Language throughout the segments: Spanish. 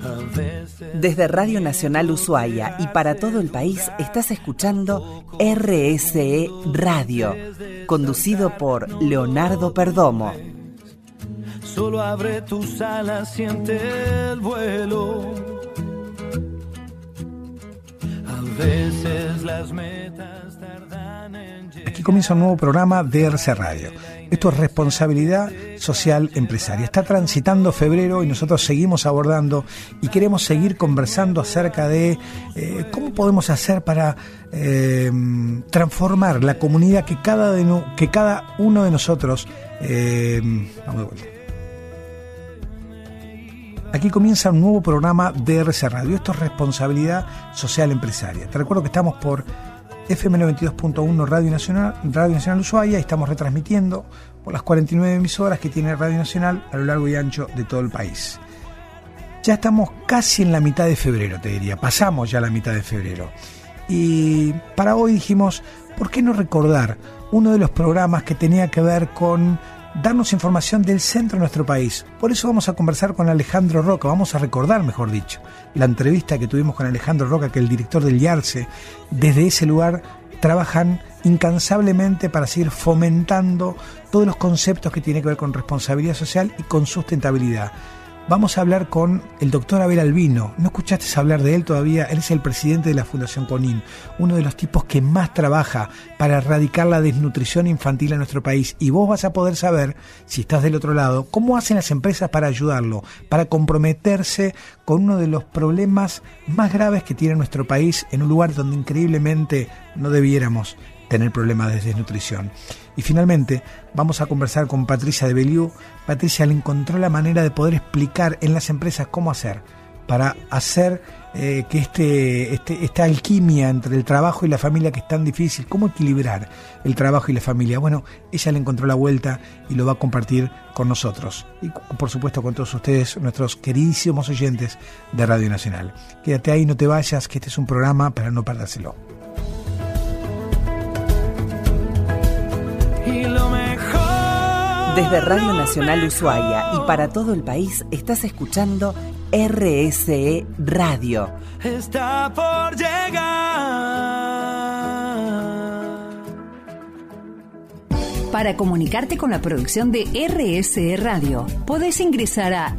Desde Radio Nacional Ushuaia y para todo el país estás escuchando RSE Radio, conducido por Leonardo Perdomo. Solo abre tus alas, siente el vuelo. A veces las metas tardan en llegar. Aquí comienza un nuevo programa de RSE Radio. Esto es responsabilidad social empresaria. Está transitando febrero y nosotros seguimos abordando y queremos seguir conversando acerca de cómo podemos hacer para transformar la comunidad que cada uno de nosotros... vamos de vuelta. Aquí comienza un nuevo programa de RSE Radio. Esto es responsabilidad social empresaria. Te recuerdo que estamos por FM 92.1 Radio Nacional Ushuaia y estamos retransmitiendo por las 49 emisoras que tiene Radio Nacional a lo largo y ancho de todo el país. Ya estamos casi en la mitad de febrero, te diría. Pasamos ya la mitad de febrero. Y para hoy dijimos, ¿por qué no recordar uno de los programas que tenía que ver con darnos información del centro de nuestro país? Por eso vamos a conversar con Alejandro Roca, vamos a recordar, mejor dicho, la entrevista que tuvimos con Alejandro Roca, que es el director del IARCE. Desde ese lugar trabajan incansablemente para seguir fomentando todos los conceptos que tienen que ver con responsabilidad social y con sustentabilidad. Vamos a hablar con el doctor Abel Albino. ¿No escuchaste hablar de él todavía? Él es el presidente de la Fundación CONIN, uno de los tipos que más trabaja para erradicar la desnutrición infantil en nuestro país. Y vos vas a poder saber, si estás del otro lado, cómo hacen las empresas para ayudarlo, para comprometerse con uno de los problemas más graves que tiene nuestro país, en un lugar donde increíblemente no debiéramos tener problemas de desnutrición. Y finalmente vamos a conversar con Patricia de Beliú. Patricia le encontró la manera de poder explicar en las empresas cómo hacer para hacer que esta alquimia entre el trabajo y la familia, que es tan difícil, cómo equilibrar el trabajo y la familia. Bueno, ella le encontró la vuelta y lo va a compartir con nosotros y por supuesto con todos ustedes, nuestros queridísimos oyentes de Radio Nacional. Quédate ahí, no te vayas, que este es un programa para no perdérselo. Desde Radio Nacional Ushuaia y para todo el país estás escuchando RSE Radio. Está por llegar. Para comunicarte con la producción de RSE Radio, podés ingresar a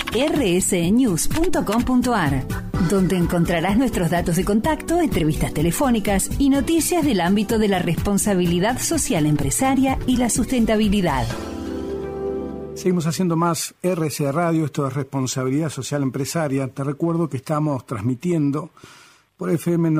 rsenews.com.ar, donde encontrarás nuestros datos de contacto, entrevistas telefónicas y noticias del ámbito de la responsabilidad social empresaria y la sustentabilidad. Seguimos haciendo más RSE Radio, esto es Responsabilidad Social Empresaria. Te recuerdo que estamos transmitiendo por FM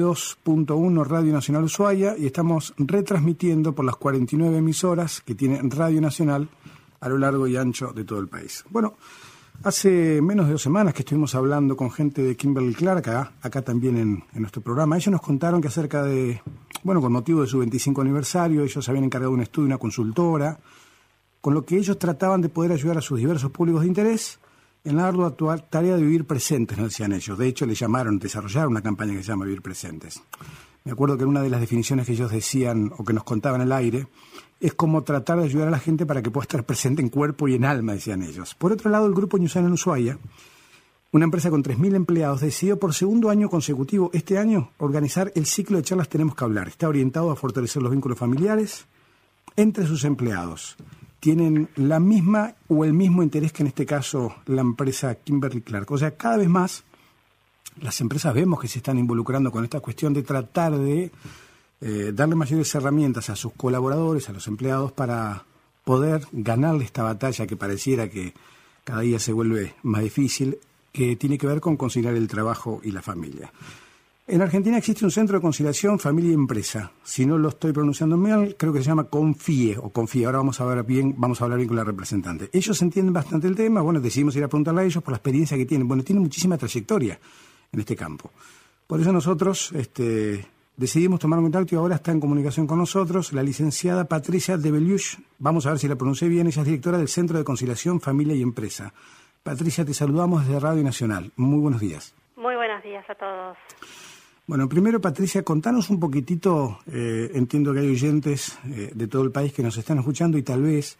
92.1 Radio Nacional Ushuaia y estamos retransmitiendo por las 49 emisoras que tiene Radio Nacional a lo largo y ancho de todo el país. Bueno, hace menos de 2 semanas que estuvimos hablando con gente de Kimberly-Clark, acá también en nuestro programa. Ellos nos contaron que acerca de, con motivo de su 25 aniversario, ellos habían encargado un estudio, una consultora, con lo que ellos trataban de poder ayudar a sus diversos públicos de interés en la ardua tarea de vivir presentes, nos decían ellos. De hecho, desarrollaron una campaña que se llama Vivir Presentes. Me acuerdo que en una de las definiciones que ellos decían, o que nos contaban al aire, es como tratar de ayudar a la gente para que pueda estar presente en cuerpo y en alma, decían ellos. Por otro lado, el Grupo Ñusana en Ushuaia, una empresa con 3.000 empleados, decidió por segundo año consecutivo, este año, organizar el ciclo de charlas Tenemos que hablar. Está orientado a fortalecer los vínculos familiares entre sus empleados. Tienen la misma o el mismo interés que en este caso la empresa Kimberly-Clark. O sea, cada vez más las empresas vemos que se están involucrando con esta cuestión de tratar de darle mayores herramientas a sus colaboradores, a los empleados, para poder ganarle esta batalla que pareciera que cada día se vuelve más difícil, que tiene que ver con conciliar el trabajo y la familia. En Argentina existe un centro de conciliación familia y empresa. Si no lo estoy pronunciando mal, creo que se llama Confíe. Ahora vamos a hablar bien con la representante. Ellos entienden bastante el tema. Bueno, decidimos ir a preguntarle a ellos por la experiencia que tienen. Bueno, tienen muchísima trayectoria en este campo. Por eso nosotros decidimos tomar un contacto y ahora está en comunicación con nosotros la licenciada Patricia de Beliú. Vamos a ver si la pronuncié bien. Ella es directora del Centro de Conciliación Familia y Empresa. Patricia, te saludamos desde Radio Nacional. Muy buenos días. Muy buenos días a todos. Bueno, primero, Patricia, contanos un poquitito, entiendo que hay oyentes de todo el país que nos están escuchando y tal vez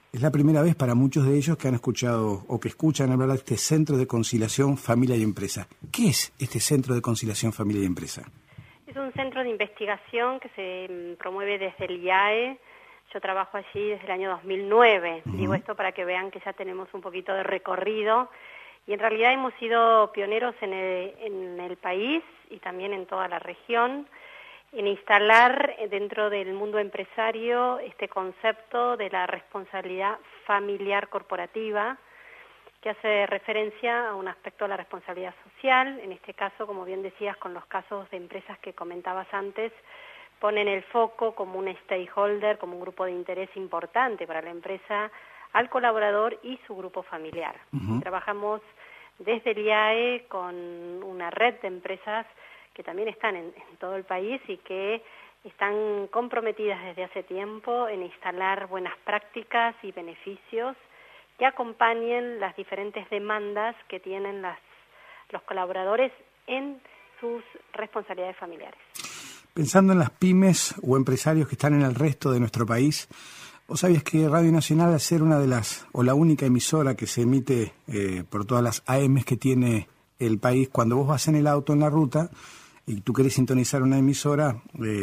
Es la primera vez para muchos de ellos que han escuchado o que escuchan hablar de este Centro de Conciliación Familia y Empresa. ¿Qué es este Centro de Conciliación Familia y Empresa? Es un centro de investigación que se promueve desde el IAE. Yo trabajo allí desde el año 2009. Digo esto para que vean que ya tenemos un poquito de recorrido. Y en realidad hemos sido pioneros en el país y también en toda la región en instalar dentro del mundo empresario este concepto de la responsabilidad familiar corporativa, que hace referencia a un aspecto de la responsabilidad social. En este caso, como bien decías, con los casos de empresas que comentabas antes, ponen el foco como un stakeholder, como un grupo de interés importante para la empresa, al colaborador y su grupo familiar. Trabajamos desde el IAE con una red de empresas que también están en todo el país y que están comprometidas desde hace tiempo en instalar buenas prácticas y beneficios que acompañen las diferentes demandas que tienen los colaboradores en sus responsabilidades familiares. Pensando en las pymes o empresarios que están en el resto de nuestro país, ¿vos sabías que Radio Nacional, al ser una de las, o la única emisora que se emite por todas las AMs que tiene el país, cuando vos vas en el auto en la ruta y tú querés sintonizar una emisora,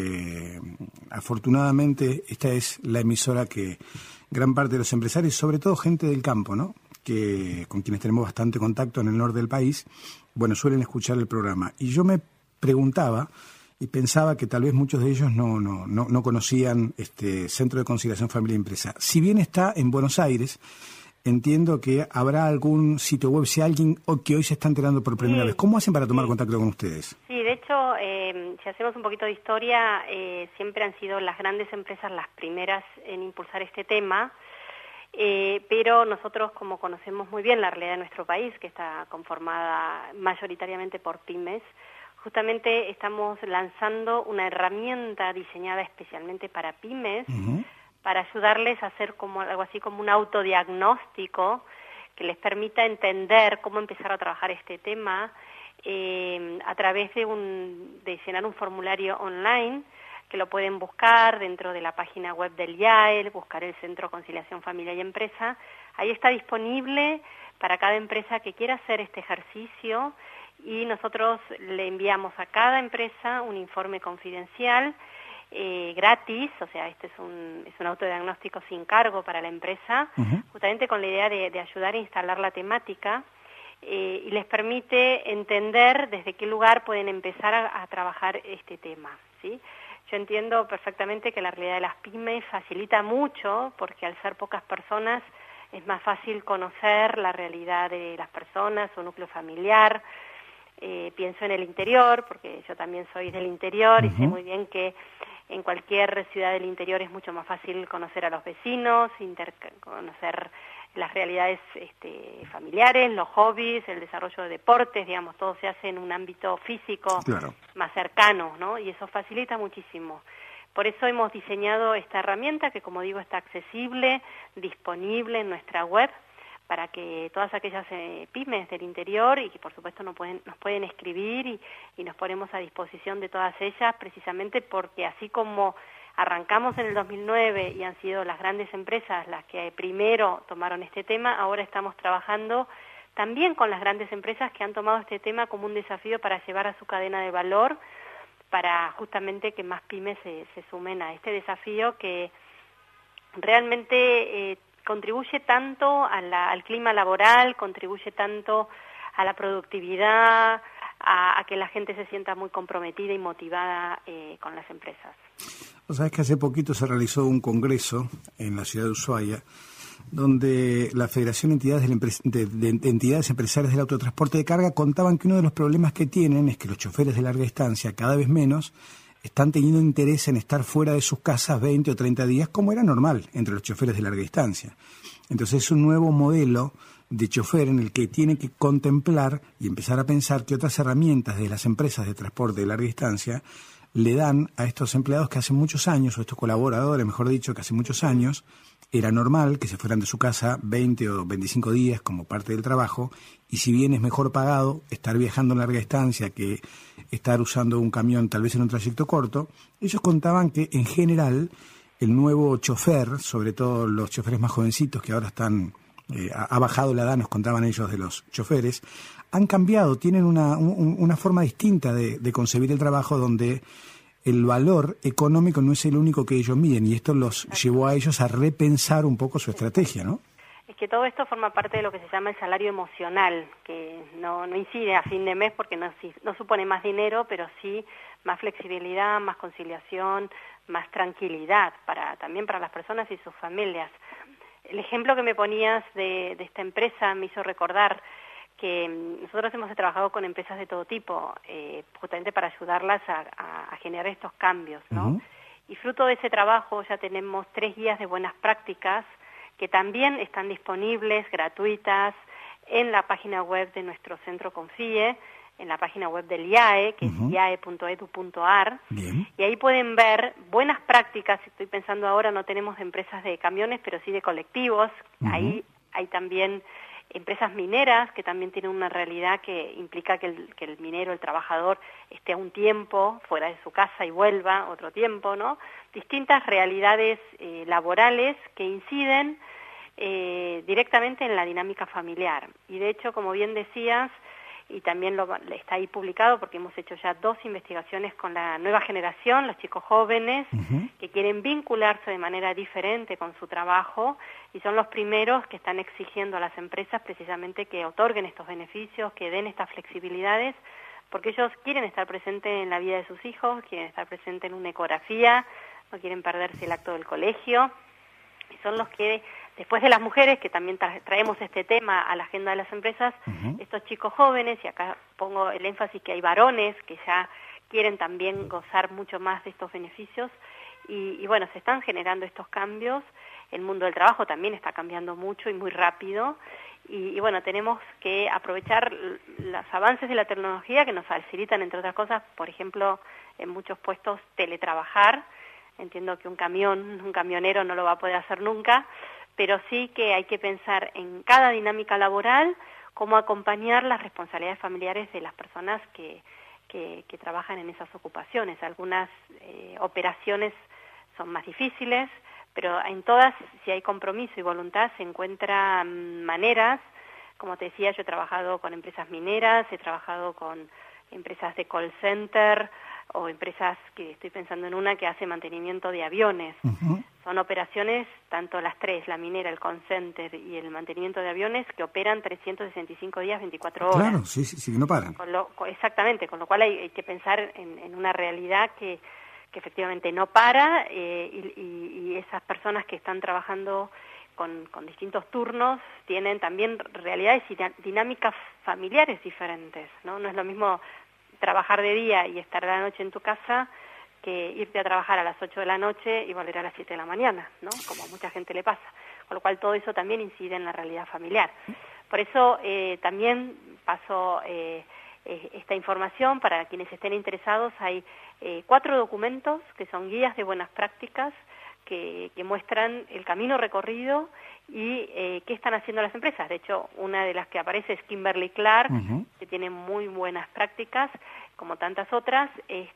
afortunadamente esta es la emisora que gran parte de los empresarios, sobre todo gente del campo, ¿no?, que con quienes tenemos bastante contacto en el norte del país, bueno, suelen escuchar el programa. Y yo me preguntaba y pensaba que tal vez muchos de ellos no conocían este Centro de Conciliación Familia y Empresa. Si bien está en Buenos Aires, entiendo que habrá algún sitio web, si alguien que hoy se está enterando por primera vez. ¿Cómo hacen para tomar contacto con ustedes? Sí, de hecho, si hacemos un poquito de historia, siempre han sido las grandes empresas las primeras en impulsar este tema, pero nosotros, como conocemos muy bien la realidad de nuestro país, que está conformada mayoritariamente por pymes, justamente estamos lanzando una herramienta diseñada especialmente para pymes, para ayudarles a hacer como algo así como un autodiagnóstico que les permita entender cómo empezar a trabajar este tema a través de llenar un formulario online que lo pueden buscar dentro de la página web del IAE, buscar el Centro Conciliación Familia y Empresa. Ahí está disponible para cada empresa que quiera hacer este ejercicio y nosotros le enviamos a cada empresa un informe confidencial gratis, o sea, este es un autodiagnóstico sin cargo para la empresa, justamente con la idea de ayudar a instalar la temática y les permite entender desde qué lugar pueden empezar a trabajar este tema, ¿sí? Yo entiendo perfectamente que la realidad de las pymes facilita mucho, porque al ser pocas personas es más fácil conocer la realidad de las personas, su núcleo familiar. Pienso en el interior, porque yo también soy del interior y sé muy bien que en cualquier ciudad del interior es mucho más fácil conocer a los vecinos, conocer las realidades familiares, los hobbies, el desarrollo de deportes, digamos, todo se hace en un ámbito físico más cercano, ¿no? Y eso facilita muchísimo. Por eso hemos diseñado esta herramienta que, como digo, está accesible, disponible en nuestra web, para que todas aquellas pymes del interior y que por supuesto nos pueden escribir y nos ponemos a disposición de todas ellas, precisamente porque así como arrancamos en el 2009 y han sido las grandes empresas las que primero tomaron este tema, ahora estamos trabajando también con las grandes empresas que han tomado este tema como un desafío para llevar a su cadena de valor, para justamente que más pymes se sumen a este desafío que realmente contribuye tanto al clima laboral, contribuye tanto a la productividad, a que la gente se sienta muy comprometida y motivada con las empresas. Vos sabés que hace poquito se realizó un congreso en la ciudad de Ushuaia, donde la Federación de Entidades Empresarias del Autotransporte de Carga contaban que uno de los problemas que tienen es que los choferes de larga distancia, cada vez menos, están teniendo interés en estar fuera de sus casas 20 o 30 días, como era normal entre los choferes de larga distancia. Entonces es un nuevo modelo de chofer en el que tiene que contemplar y empezar a pensar que otras herramientas de las empresas de transporte de larga distancia le dan a estos empleados que hace muchos años, o estos colaboradores, mejor dicho, que hace muchos años, era normal que se fueran de su casa 20 o 25 días como parte del trabajo, y si bien es mejor pagado estar viajando en larga distancia que estar usando un camión tal vez en un trayecto corto, ellos contaban que en general el nuevo chofer, sobre todo los choferes más jovencitos que ahora están, ha bajado la edad, nos contaban ellos de los choferes, han cambiado, tienen una forma distinta de concebir el trabajo donde el valor económico no es el único que ellos miden, y esto los llevó a ellos a repensar un poco su estrategia, ¿no? Es que todo esto forma parte de lo que se llama el salario emocional, que no incide a fin de mes porque no supone más dinero, pero sí más flexibilidad, más conciliación, más tranquilidad también para las personas y sus familias. El ejemplo que me ponías de esta empresa me hizo recordar que nosotros hemos trabajado con empresas de todo tipo, justamente para ayudarlas a generar estos cambios, ¿no? Uh-huh. Y fruto de ese trabajo ya tenemos 3 guías de buenas prácticas que también están disponibles, gratuitas, en la página web de nuestro centro Confíe, en la página web del IAE, que uh-huh. es iae.edu.ar, y ahí pueden ver buenas prácticas. Estoy pensando ahora, no tenemos empresas de camiones, pero sí de colectivos. Uh-huh. Ahí hay también empresas mineras que también tienen una realidad que implica que el minero, el trabajador, esté un tiempo fuera de su casa y vuelva otro tiempo, ¿no? Distintas realidades laborales que inciden directamente en la dinámica familiar. Y de hecho, como bien decías, y también está ahí publicado porque hemos hecho ya 2 investigaciones con la nueva generación, los chicos jóvenes, uh-huh. que quieren vincularse de manera diferente con su trabajo, y son los primeros que están exigiendo a las empresas precisamente que otorguen estos beneficios, que den estas flexibilidades, porque ellos quieren estar presentes en la vida de sus hijos, quieren estar presentes en una ecografía, no quieren perderse el acto del colegio, y son los que, después de las mujeres, que también traemos este tema a la agenda de las empresas, uh-huh. estos chicos jóvenes, y acá pongo el énfasis que hay varones que ya quieren también gozar mucho más de estos beneficios, y bueno, se están generando estos cambios. El mundo del trabajo también está cambiando mucho y muy rápido, y bueno, tenemos que aprovechar los avances de la tecnología que nos facilitan, entre otras cosas, por ejemplo, en muchos puestos teletrabajar. Entiendo que un camionero no lo va a poder hacer nunca, pero sí que hay que pensar en cada dinámica laboral, cómo acompañar las responsabilidades familiares de las personas que trabajan en esas ocupaciones. Algunas operaciones son más difíciles, pero en todas, si hay compromiso y voluntad, se encuentran maneras. Como te decía, yo he trabajado con empresas mineras, he trabajado con empresas de call center, o empresas, que estoy pensando en una que hace mantenimiento de aviones. Uh-huh. Son operaciones, tanto las 3, la minera, el call center y el mantenimiento de aviones, que operan 365 días, 24 horas. Claro, sí, no paran. Exactamente, con lo cual hay que pensar en una realidad que efectivamente no para, y esas personas que están trabajando con distintos turnos tienen también realidades y dinámicas familiares diferentes, ¿no? No es lo mismo trabajar de día y estar de la noche en tu casa que irte a trabajar a las 8 de la noche y volver a las 7 de la mañana, ¿no? Como a mucha gente le pasa. Con lo cual todo eso también incide en la realidad familiar. Por eso también paso esta información para quienes estén interesados. Hay 4 documentos que son guías de buenas prácticas que muestran el camino recorrido y qué están haciendo las empresas. De hecho, una de las que aparece es Kimberly Clark, uh-huh. que tiene muy buenas prácticas, como tantas otras,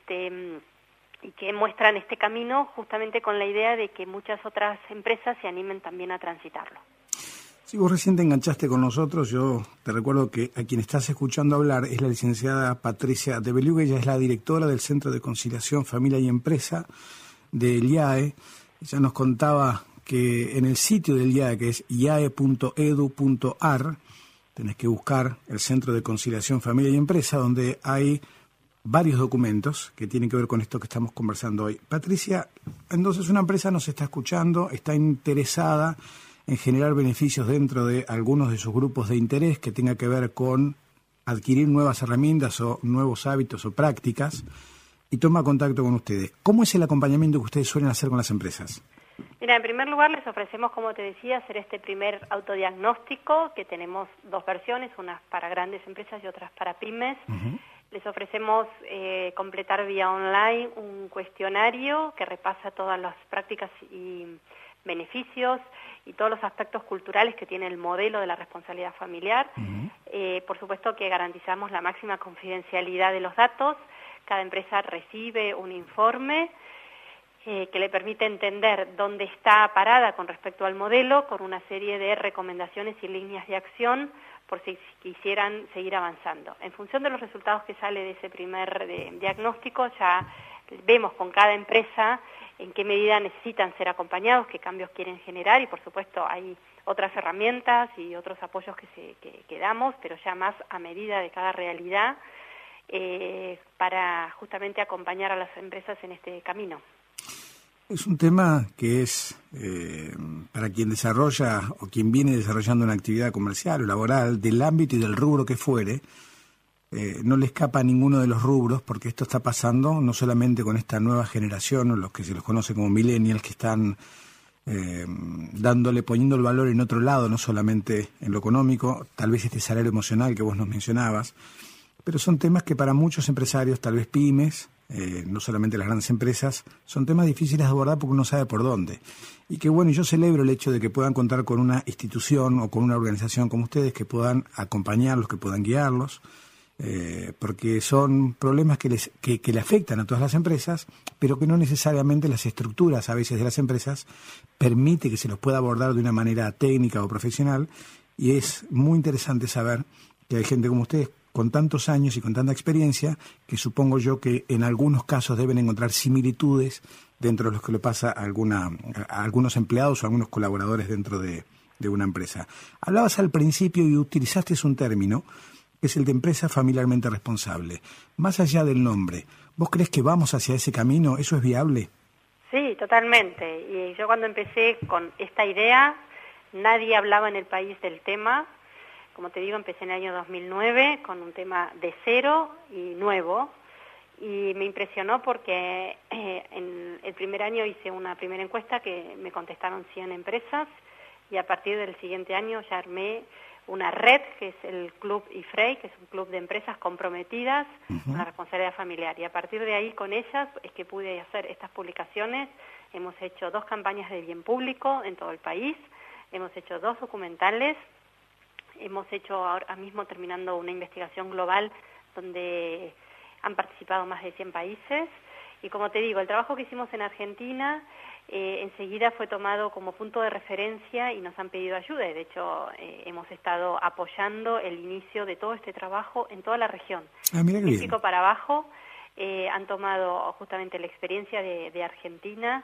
y que muestran este camino justamente con la idea de que muchas otras empresas se animen también a transitarlo. Si vos recién te enganchaste con nosotros, yo te recuerdo que a quien estás escuchando hablar es la licenciada Patricia de Beluga. Ella es la directora del Centro de Conciliación, Familia y Empresa del IAE. Ella nos contaba que en el sitio del IAE, que es iae.edu.ar, tenés que buscar el Centro de Conciliación, Familia y Empresa, donde hay varios documentos que tienen que ver con esto que estamos conversando hoy. Patricia, entonces una empresa nos está escuchando, está interesada en generar beneficios dentro de algunos de sus grupos de interés que tenga que ver con adquirir nuevas herramientas o nuevos hábitos o prácticas, y toma contacto con ustedes. ¿Cómo es el acompañamiento que ustedes suelen hacer con las empresas? Mira, en primer lugar les ofrecemos, como te decía, hacer este primer autodiagnóstico, que tenemos 2 versiones, unas para grandes empresas y otras para pymes. Uh-huh. Les ofrecemos completar vía online un cuestionario que repasa todas las prácticas y beneficios y todos los aspectos culturales que tiene el modelo de la responsabilidad familiar. Uh-huh. Por supuesto que garantizamos la máxima confidencialidad de los datos. Cada empresa recibe un informe que le permite entender dónde está parada con respecto al modelo, con una serie de recomendaciones y líneas de acción por si quisieran seguir avanzando. En función de los resultados que sale de ese primer diagnóstico, ya vemos con cada empresa en qué medida necesitan ser acompañados, qué cambios quieren generar, y por supuesto hay otras herramientas y otros apoyos que damos, pero ya más a medida de cada realidad, para justamente acompañar a las empresas en este camino. Es un tema que es, para quien desarrolla o quien viene desarrollando una actividad comercial o laboral, del ámbito y del rubro que fuere, no le escapa a ninguno de los rubros, porque esto está pasando no solamente con esta nueva generación, o los que se los conoce como millennials, que están poniendo el valor en otro lado, no solamente en lo económico, tal vez este salario emocional que vos nos mencionabas, pero son temas que para muchos empresarios, tal vez pymes, no solamente las grandes empresas, son temas difíciles de abordar porque uno sabe por dónde. Y que bueno, yo celebro el hecho de que puedan contar con una institución o con una organización como ustedes que puedan acompañarlos, que puedan guiarlos, porque son problemas que le afectan a todas las empresas, pero que no necesariamente las estructuras a veces de las empresas permite que se los pueda abordar de una manera técnica o profesional, y es muy interesante saber que hay gente como ustedes con tantos años y con tanta experiencia, que supongo yo que en algunos casos deben encontrar similitudes dentro de lo que le pasa a algunos empleados o a algunos colaboradores dentro de una empresa. Hablabas al principio y utilizaste un término, que es el de empresa familiarmente responsable. Más allá del nombre, ¿vos crees que vamos hacia ese camino? ¿Eso es viable? Sí, totalmente. Y yo cuando empecé con esta idea, nadie hablaba en el país del tema. Como te digo, empecé en el año 2009 con un tema de cero y nuevo, y me impresionó porque en el primer año hice una primera encuesta que me contestaron 100 empresas, y a partir del siguiente año ya armé una red que es el Club IFREI, que es un club de empresas comprometidas con la responsabilidad familiar, y a partir de ahí con ellas es que pude hacer estas publicaciones. Hemos hecho 2 campañas de bien público en todo el país, hemos hecho 2 documentales. Hemos hecho ahora mismo terminando una investigación global donde han participado más de 100 países. Y como te digo, el trabajo que hicimos en Argentina enseguida fue tomado como punto de referencia y nos han pedido ayuda. Y de hecho, hemos estado apoyando el inicio de todo este trabajo en toda la región. Mira qué bien. México para abajo han tomado justamente la experiencia de Argentina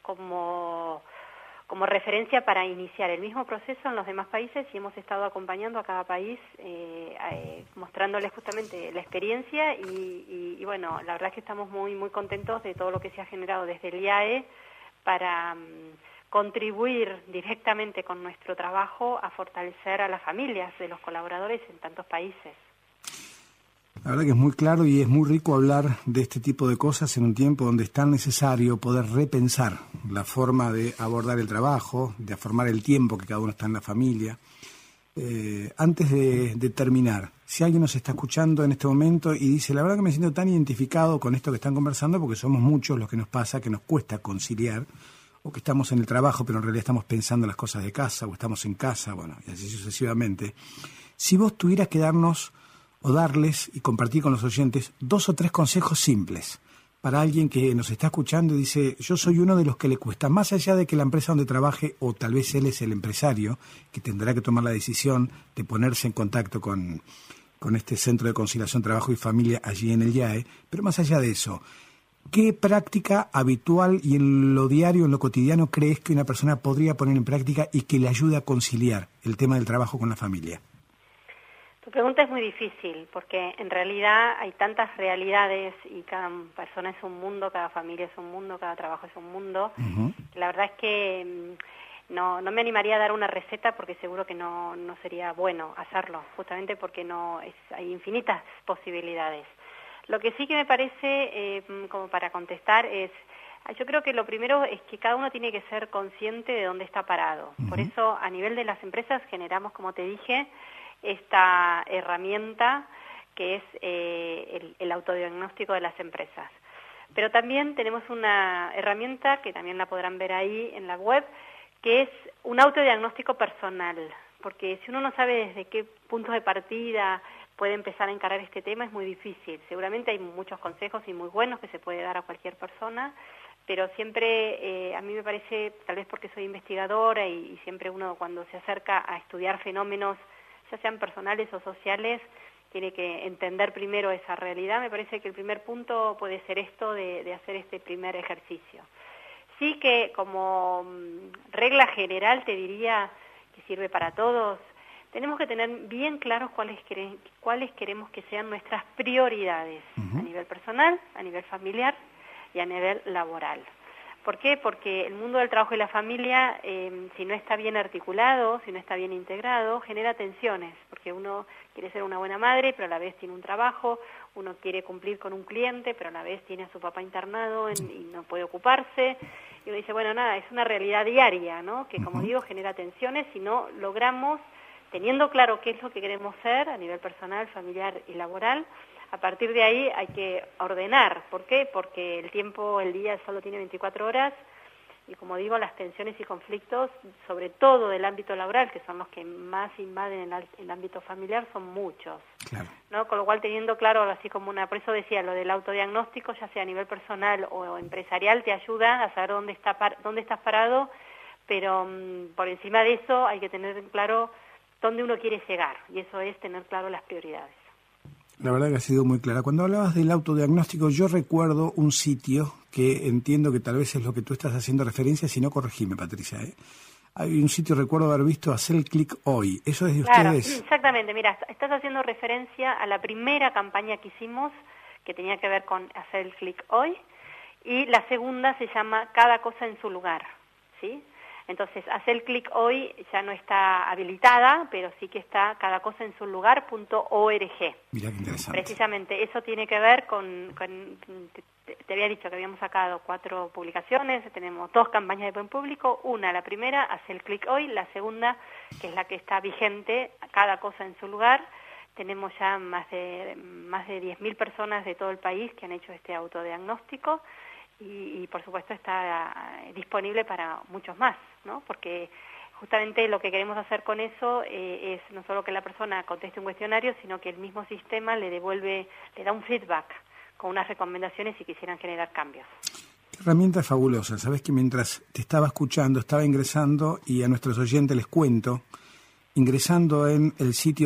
como referencia para iniciar el mismo proceso en los demás países, y hemos estado acompañando a cada país, mostrándoles justamente la experiencia y bueno, la verdad es que estamos muy muy contentos de todo lo que se ha generado desde el IAE para contribuir directamente con nuestro trabajo a fortalecer a las familias de los colaboradores en tantos países. La verdad que es muy claro y es muy rico hablar de este tipo de cosas en un tiempo donde es tan necesario poder repensar la forma de abordar el trabajo, de formar el tiempo que cada uno está en la familia. Antes de terminar, si alguien nos está escuchando en este momento y dice, la verdad que me siento tan identificado con esto que están conversando, porque somos muchos los que nos pasa, que nos cuesta conciliar, o que estamos en el trabajo pero en realidad estamos pensando en las cosas de casa, o estamos en casa, bueno, y así sucesivamente. Si vos tuvieras que darnos o darles y compartir con los oyentes 2 o 3 consejos simples para alguien que nos está escuchando y dice, yo soy uno de los que le cuesta, más allá de que la empresa donde trabaje, o tal vez él es el empresario que tendrá que tomar la decisión de ponerse en contacto con este Centro de Conciliación, Trabajo y Familia allí en el IAE, pero más allá de eso, ¿qué práctica habitual y en lo diario, en lo cotidiano, crees que una persona podría poner en práctica y que le ayude a conciliar el tema del trabajo con la familia? Tu pregunta es muy difícil porque en realidad hay tantas realidades y cada persona es un mundo, cada familia es un mundo, cada trabajo es un mundo. La verdad es que no me animaría a dar una receta porque seguro que no sería bueno hacerlo, justamente porque hay infinitas posibilidades. Lo que sí que me parece, como para contestar, yo creo que lo primero es que cada uno tiene que ser consciente de dónde está parado. Por eso a nivel de las empresas generamos, como te dije, esta herramienta que es el autodiagnóstico de las empresas. Pero también tenemos una herramienta que también la podrán ver ahí en la web, que es un autodiagnóstico personal, porque si uno no sabe desde qué punto de partida puede empezar a encarar este tema es muy difícil. Seguramente hay muchos consejos y muy buenos que se puede dar a cualquier persona, pero siempre a mí me parece, tal vez porque soy investigadora y siempre uno cuando se acerca a estudiar fenómenos, ya sean personales o sociales, tiene que entender primero esa realidad. Me parece que el primer punto puede ser esto de hacer este primer ejercicio. Sí que como regla general te diría que sirve para todos, tenemos que tener bien claros cuáles queremos que sean nuestras prioridades a nivel personal, a nivel familiar y a nivel laboral. ¿Por qué? Porque el mundo del trabajo y la familia, si no está bien articulado, si no está bien integrado, genera tensiones, porque uno quiere ser una buena madre, pero a la vez tiene un trabajo, uno quiere cumplir con un cliente, pero a la vez tiene a su papá internado y no puede ocuparse, y uno dice, bueno, nada, es una realidad diaria, ¿no?, que como digo, genera tensiones si no logramos, teniendo claro qué es lo que queremos ser a nivel personal, familiar y laboral. A partir de ahí hay que ordenar. ¿Por qué? Porque el día solo tiene 24 horas y, como digo, las tensiones y conflictos, sobre todo del ámbito laboral, que son los que más invaden el ámbito familiar, son muchos. Claro. ¿No? Con lo cual, teniendo claro, así como por eso decía, lo del autodiagnóstico, ya sea a nivel personal o empresarial, te ayuda a saber dónde estás parado, pero por encima de eso hay que tener claro dónde uno quiere llegar, y eso es tener claro las prioridades. La verdad que ha sido muy clara. Cuando hablabas del autodiagnóstico, yo recuerdo un sitio que entiendo que tal vez es lo que tú estás haciendo referencia, si no, corregime, Patricia. Hay un sitio, recuerdo haber visto, Hacer el Clic Hoy. ¿Eso es de ustedes? Exactamente. Mira, estás haciendo referencia a la primera campaña que hicimos, que tenía que ver con Hacer el Clic Hoy, y la segunda se llama Cada cosa en su lugar, ¿sí? Entonces, Hacer el Clic Hoy ya no está habilitada, pero sí que está cadacosaenSuLugar.org. Mira qué interesante. Precisamente, eso tiene que ver con te había dicho que habíamos sacado 4 publicaciones, tenemos 2 campañas de buen público, la primera, Hacer el Clic Hoy, la segunda, que es la que está vigente, Cada cosa en su lugar. Tenemos ya más de 10.000 personas de todo el país que han hecho este autodiagnóstico. Y por supuesto está disponible para muchos más, ¿no? Porque justamente lo que queremos hacer con eso es no solo que la persona conteste un cuestionario, sino que el mismo sistema le da un feedback con unas recomendaciones si quisieran generar cambios. Qué herramienta fabulosa. Sabes que mientras te estaba escuchando, estaba ingresando, y a nuestros oyentes les cuento, ingresando en el sitio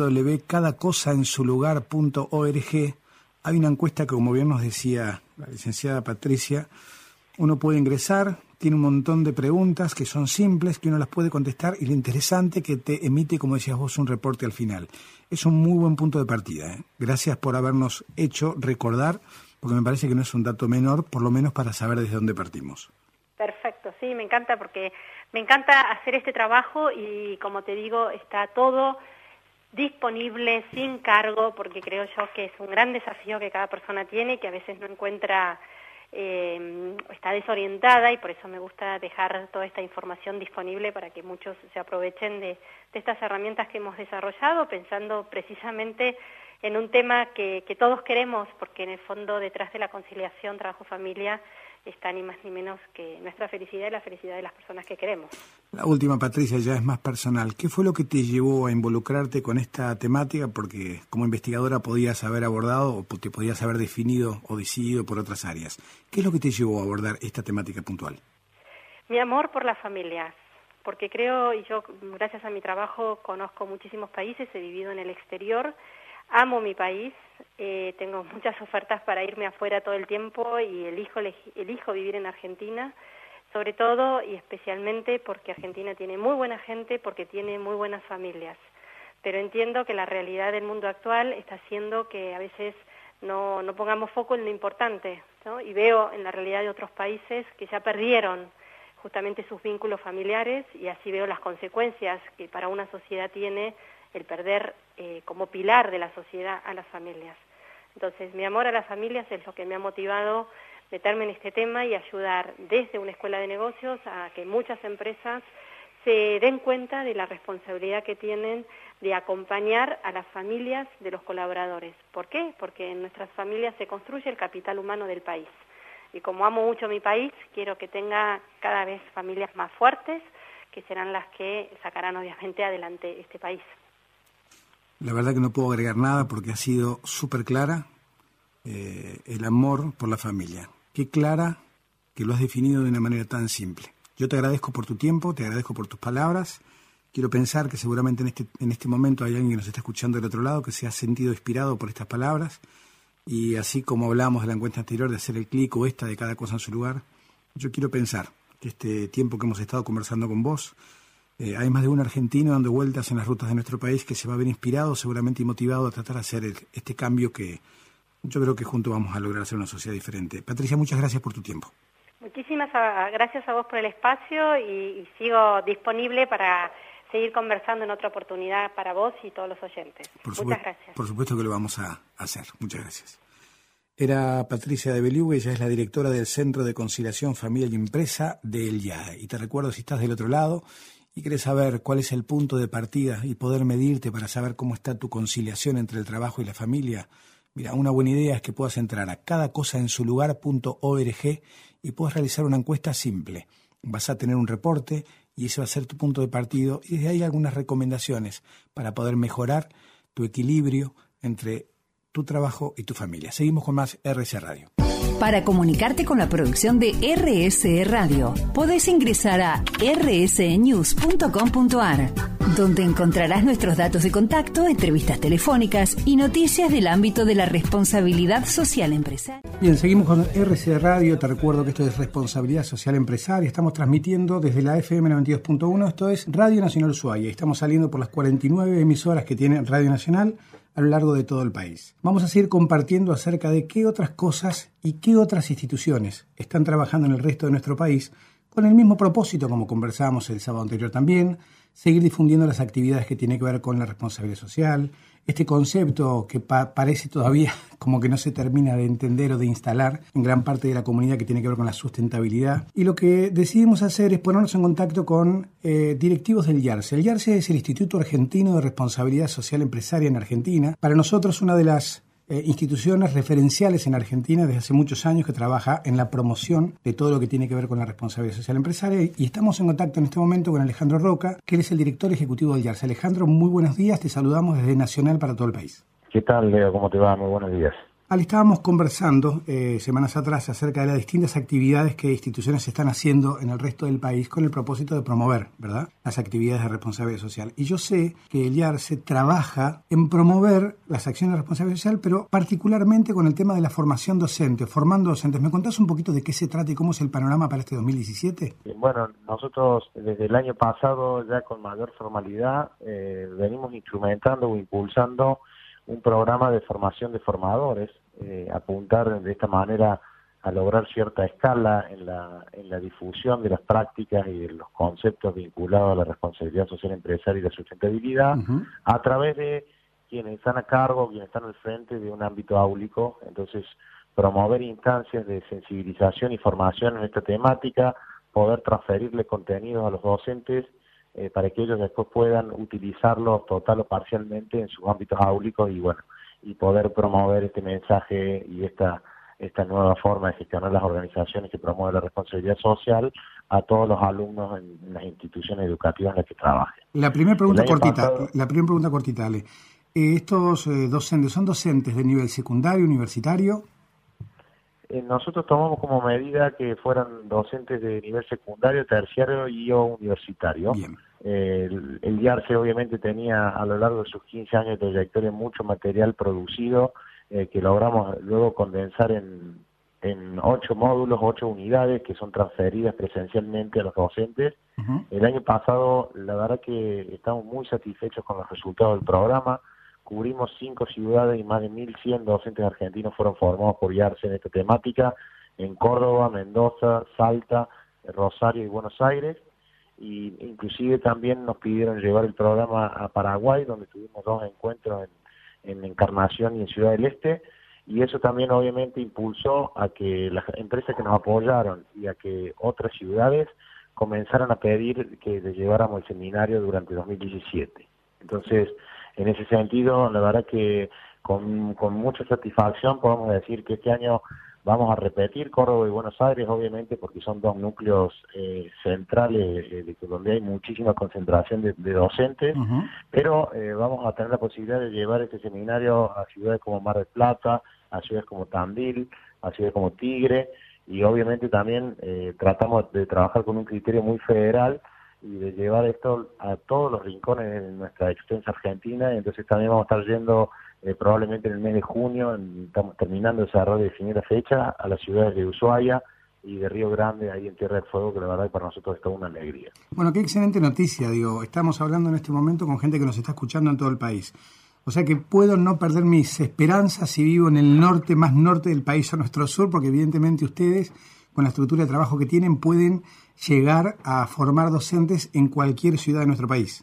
www.cadacosaensulugar.org, hay una encuesta que, como bien nos decía la licenciada Patricia, uno puede ingresar, tiene un montón de preguntas que son simples, que uno las puede contestar, y lo interesante que te emite, como decías vos, un reporte al final. Es un muy buen punto de partida. Gracias por habernos hecho recordar, porque me parece que no es un dato menor, por lo menos para saber desde dónde partimos. Perfecto, sí, me encanta, porque me encanta hacer este trabajo y, como te digo, está todo disponible, sin cargo, porque creo yo que es un gran desafío que cada persona tiene y que a veces no encuentra, está desorientada, y por eso me gusta dejar toda esta información disponible para que muchos se aprovechen de estas herramientas que hemos desarrollado, pensando precisamente en un tema que todos queremos, porque en el fondo detrás de la conciliación trabajo-familia está ni más ni menos que nuestra felicidad y la felicidad de las personas que queremos. La última, Patricia, ya es más personal. ¿Qué fue lo que te llevó a involucrarte con esta temática? Porque como investigadora podías haber abordado o te podías haber definido o decidido por otras áreas. ¿Qué es lo que te llevó a abordar esta temática puntual? Mi amor por las familias, porque creo, y yo gracias a mi trabajo conozco muchísimos países, he vivido en el exterior, amo mi país, tengo muchas ofertas para irme afuera todo el tiempo y elijo vivir en Argentina, sobre todo y especialmente porque Argentina tiene muy buena gente, porque tiene muy buenas familias. Pero entiendo que la realidad del mundo actual está haciendo que a veces no pongamos foco en lo importante, ¿no? Y veo en la realidad de otros países que ya perdieron justamente sus vínculos familiares, y así veo las consecuencias que para una sociedad tiene el perder como pilar de la sociedad a las familias. Entonces, mi amor a las familias es lo que me ha motivado meterme en este tema y ayudar desde una escuela de negocios a que muchas empresas se den cuenta de la responsabilidad que tienen de acompañar a las familias de los colaboradores. ¿Por qué? Porque en nuestras familias se construye el capital humano del país. Y como amo mucho mi país, quiero que tenga cada vez familias más fuertes, que serán las que sacarán obviamente adelante este país. La verdad que no puedo agregar nada porque ha sido súper clara el amor por la familia. Qué clara que lo has definido de una manera tan simple. Yo te agradezco por tu tiempo, te agradezco por tus palabras. Quiero pensar que seguramente en este momento hay alguien que nos está escuchando del otro lado que se ha sentido inspirado por estas palabras, y así como hablamos de la encuesta anterior de hacer el clic o de cada cosa en su lugar, yo quiero pensar que este tiempo que hemos estado conversando con vos, hay más de un argentino dando vueltas en las rutas de nuestro país que se va a ver inspirado seguramente y motivado a tratar de hacer este cambio que yo creo que juntos vamos a lograr hacer una sociedad diferente. Patricia, muchas gracias por tu tiempo. Muchísimas gracias a vos por el espacio y sigo disponible para seguir conversando en otra oportunidad para vos y todos los oyentes. Muchas gracias. Por supuesto que lo vamos a hacer. Muchas gracias. Era Patricia de Beliú, ella es la directora del Centro de Conciliación Familia y Empresa del IAE. Y te recuerdo, si estás del otro lado y querés saber cuál es el punto de partida y poder medirte para saber cómo está tu conciliación entre el trabajo y la familia, mira, una buena idea es que puedas entrar a cadacosaensulugar.org y puedes realizar una encuesta simple. Vas a tener un reporte y ese va a ser tu punto de partida, y desde ahí algunas recomendaciones para poder mejorar tu equilibrio entre tu trabajo y tu familia. Seguimos con más RSC Radio. Para comunicarte con la producción de RSC Radio, podés ingresar a rsnews.com.ar, donde encontrarás nuestros datos de contacto, entrevistas telefónicas y noticias del ámbito de la responsabilidad social empresaria. Bien, seguimos con RSC Radio. Te recuerdo que esto es Responsabilidad Social Empresaria. Estamos transmitiendo desde la FM 92.1. Esto es Radio Nacional Ushuaia. Estamos saliendo por las 49 emisoras que tiene Radio Nacional a lo largo de todo el país. Vamos a seguir compartiendo acerca de qué otras cosas y qué otras instituciones están trabajando en el resto de nuestro país con el mismo propósito, como conversábamos el sábado anterior también, seguir difundiendo las actividades que tienen que ver con la responsabilidad social, este concepto que parece todavía como que no se termina de entender o de instalar en gran parte de la comunidad, que tiene que ver con la sustentabilidad. Y lo que decidimos hacer es ponernos en contacto con directivos del IARSE. El IARSE es el Instituto Argentino de Responsabilidad Social Empresaria en Argentina. Para nosotros una de las instituciones referenciales en Argentina desde hace muchos años, que trabaja en la promoción de todo lo que tiene que ver con la responsabilidad social empresaria, y estamos en contacto en este momento con Alejandro Roca, que él es el director ejecutivo del IARSE. Alejandro, muy buenos días, te saludamos desde Nacional para todo el país. ¿Qué tal, Leo? ¿Cómo te va? Muy buenos días. Ale, estábamos conversando semanas atrás acerca de las distintas actividades que instituciones están haciendo en el resto del país con el propósito de promover, ¿verdad?, las actividades de responsabilidad social. Y yo sé que el IARSE trabaja en promover las acciones de responsabilidad social, pero particularmente con el tema de la formación docente, formando docentes. ¿Me contás un poquito de qué se trata y cómo es el panorama para este 2017? Bueno, nosotros desde el año pasado, ya con mayor formalidad, venimos instrumentando o impulsando un programa de formación de formadores, apuntar de esta manera a lograr cierta escala en la difusión de las prácticas y de los conceptos vinculados a la responsabilidad social empresaria y la sustentabilidad, a través de quienes están a cargo, quienes están al frente de un ámbito áulico. Entonces, promover instancias de sensibilización y formación en esta temática, poder transferirle contenidos a los docentes para que ellos después puedan utilizarlos total o parcialmente en sus ámbitos áulicos y poder promover este mensaje y esta nueva forma de gestionar las organizaciones que promueven la responsabilidad social a todos los alumnos en las instituciones educativas en las que trabajen. La primera pregunta cortita, Ale. ¿Estos docentes son docentes de nivel secundario, universitario? Nosotros tomamos como medida que fueran docentes de nivel secundario, terciario y o universitario. Bien. El IARSE obviamente tenía a lo largo de sus 15 años de trayectoria mucho material producido que logramos luego condensar en 8 módulos, 8 unidades que son transferidas presencialmente a los docentes. El año pasado, la verdad que estamos muy satisfechos con los resultados del programa. Cubrimos 5 ciudades y más de 1.100 docentes argentinos fueron formados por IARSE en esta temática, en Córdoba, Mendoza, Salta, Rosario y Buenos Aires. Y inclusive también nos pidieron llevar el programa a Paraguay, donde tuvimos 2 encuentros en Encarnación y en Ciudad del Este, y eso también obviamente impulsó a que las empresas que nos apoyaron y a que otras ciudades comenzaran a pedir que les lleváramos el seminario durante 2017. Entonces, en ese sentido, la verdad que con mucha satisfacción podemos decir que este año vamos a repetir Córdoba y Buenos Aires, obviamente, porque son 2 núcleos centrales donde hay muchísima concentración de docentes, pero vamos a tener la posibilidad de llevar este seminario a ciudades como Mar del Plata, a ciudades como Tandil, a ciudades como Tigre, y obviamente también tratamos de trabajar con un criterio muy federal y de llevar esto a todos los rincones de nuestra extensa Argentina. Entonces también vamos a estar yendo probablemente en el mes de junio, estamos terminando de desarrollo de definir la fecha, a las ciudades de Ushuaia y de Río Grande, ahí en Tierra del Fuego, que la verdad para nosotros es toda una alegría. Bueno, qué excelente noticia, digo, estamos hablando en este momento con gente que nos está escuchando en todo el país. O sea que puedo no perder mis esperanzas si vivo en el norte, más norte del país o nuestro sur, porque evidentemente ustedes, con la estructura de trabajo que tienen, pueden llegar a formar docentes en cualquier ciudad de nuestro país.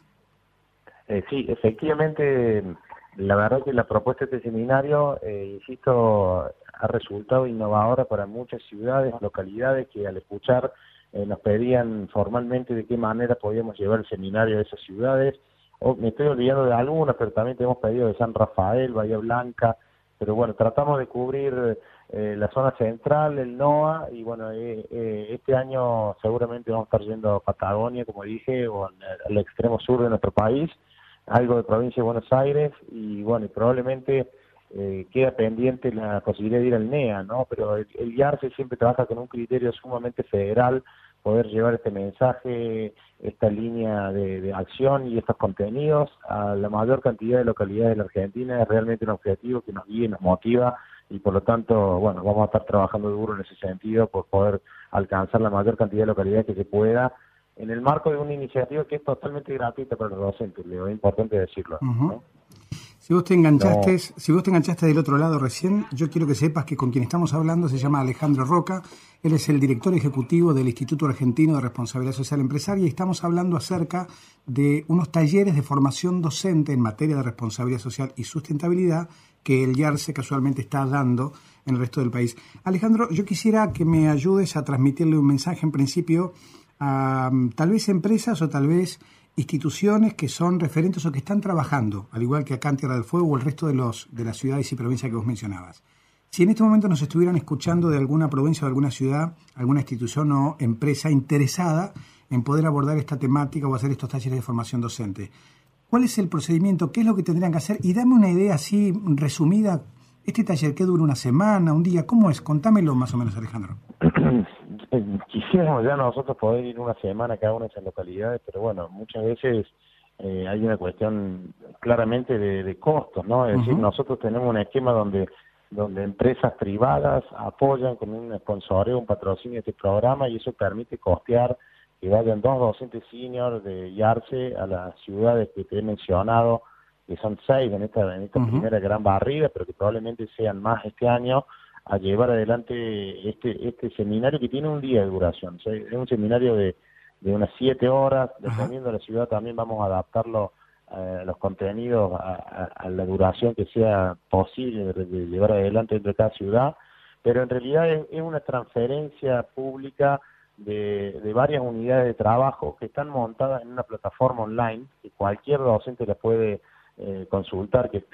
Sí, efectivamente, la verdad que la propuesta de este seminario, insisto, ha resultado innovadora para muchas ciudades, localidades que al escuchar nos pedían formalmente de qué manera podíamos llevar el seminario a esas ciudades. Me estoy olvidando de algunas, pero también tenemos pedido de San Rafael, Bahía Blanca, pero bueno, tratamos de cubrir la zona central, el NOA, y bueno, este año seguramente vamos a estar yendo a Patagonia, como dije, o al extremo sur de nuestro país, algo de provincia de Buenos Aires, y bueno, y probablemente queda pendiente la posibilidad de ir al NEA, ¿no? Pero el IARCE siempre trabaja con un criterio sumamente federal, poder llevar este mensaje, esta línea de acción y estos contenidos a la mayor cantidad de localidades de la Argentina. Es realmente un objetivo que nos guía, nos motiva, y por lo tanto, bueno, vamos a estar trabajando duro en ese sentido por poder alcanzar la mayor cantidad de localidades que se pueda, en el marco de una iniciativa que es totalmente gratuita para los docentes, Leo, es importante decirlo, ¿no? Si vos te enganchaste del otro lado recién, yo quiero que sepas que con quien estamos hablando se llama Alejandro Roca. Él es el director ejecutivo del Instituto Argentino de Responsabilidad Social Empresaria, y estamos hablando acerca de unos talleres de formación docente en materia de responsabilidad social y sustentabilidad que el IARCE casualmente está dando en el resto del país. Alejandro, yo quisiera que me ayudes a transmitirle un mensaje en principio a tal vez empresas o tal vez instituciones que son referentes o que están trabajando, al igual que acá en Tierra del Fuego o el resto de las ciudades y provincias que vos mencionabas. Si en este momento nos estuvieran escuchando de alguna provincia o de alguna ciudad, alguna institución o empresa interesada en poder abordar esta temática o hacer estos talleres de formación docente, ¿cuál es el procedimiento? ¿Qué es lo que tendrían que hacer? Y dame una idea así resumida. ¿Este taller qué dura una semana, un día? ¿Cómo es? Contámelo más o menos, Alejandro. Quisiéramos ya nosotros poder ir una semana a cada una de esas localidades, pero bueno, muchas veces hay una cuestión claramente de costos, ¿no? Es decir, nosotros tenemos un esquema donde empresas privadas apoyan con un sponsoreo, un patrocinio de este programa, y eso permite costear que vayan 2 docentes senior de IARCE a las ciudades que te he mencionado, que son 6 en esta primera gran barrida, pero que probablemente sean más este año, a llevar adelante este seminario que tiene un día de duración. O sea, es un seminario de unas 7 horas, dependiendo de la ciudad también vamos a adaptarlo los contenidos a la duración que sea posible de llevar adelante dentro de cada ciudad, pero en realidad es una transferencia pública de varias unidades de trabajo que están montadas en una plataforma online que cualquier docente la puede consultar, que es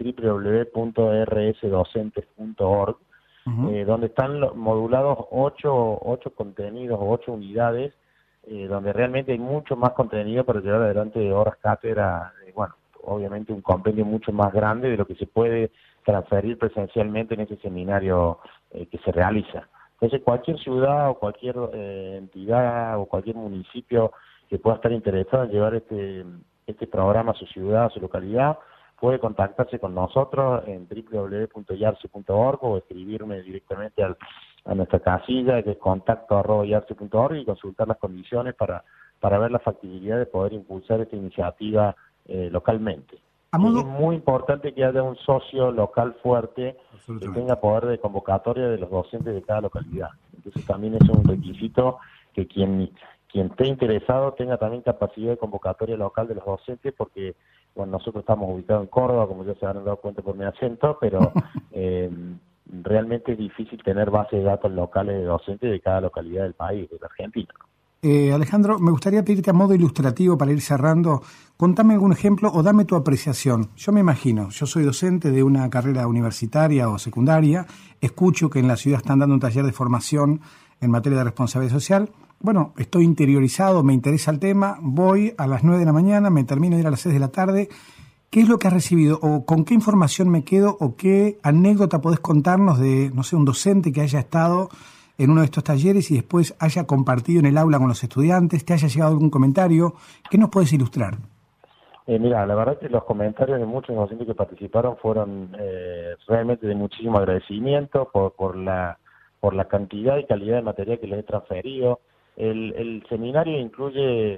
www.rsdocentes.org, donde están modulados 8 contenidos o 8 unidades, donde realmente hay mucho más contenido para llevar adelante horas cátedra, bueno, obviamente un compendio mucho más grande de lo que se puede transferir presencialmente en ese seminario que se realiza. Entonces cualquier ciudad o cualquier entidad o cualquier municipio que pueda estar interesado en llevar este programa a su ciudad, a su localidad, puede contactarse con nosotros en www.yarce.org o escribirme directamente a nuestra casilla, que es contacto@yarce.org, y consultar las condiciones para ver la factibilidad de poder impulsar esta iniciativa localmente. Es muy importante que haya un socio local fuerte que tenga poder de convocatoria de los docentes de cada localidad. Entonces también es un requisito que quien esté interesado tenga también capacidad de convocatoria local de los docentes, porque bueno, nosotros estamos ubicados en Córdoba, como ya se habrán dado cuenta por mi acento, pero realmente es difícil tener base de datos locales de docentes de cada localidad del país, de la Argentina. Alejandro, me gustaría pedirte a modo ilustrativo para ir cerrando, contame algún ejemplo o dame tu apreciación. Yo me imagino, yo soy docente de una carrera universitaria o secundaria, escucho que en la ciudad están dando un taller de formación en materia de responsabilidad social. Bueno, estoy interiorizado, me interesa el tema, voy a las 9 de la mañana, me termino de ir a las 6 de la tarde. ¿Qué es lo que has recibido o con qué información me quedo o qué anécdota podés contarnos de, no sé, un docente que haya estado en uno de estos talleres y después haya compartido en el aula con los estudiantes, te haya llegado algún comentario. ¿Qué nos puedes ilustrar? Mira, la verdad que los comentarios de muchos docentes que participaron fueron realmente de muchísimo agradecimiento por la cantidad y calidad de material que les he transferido. El seminario incluye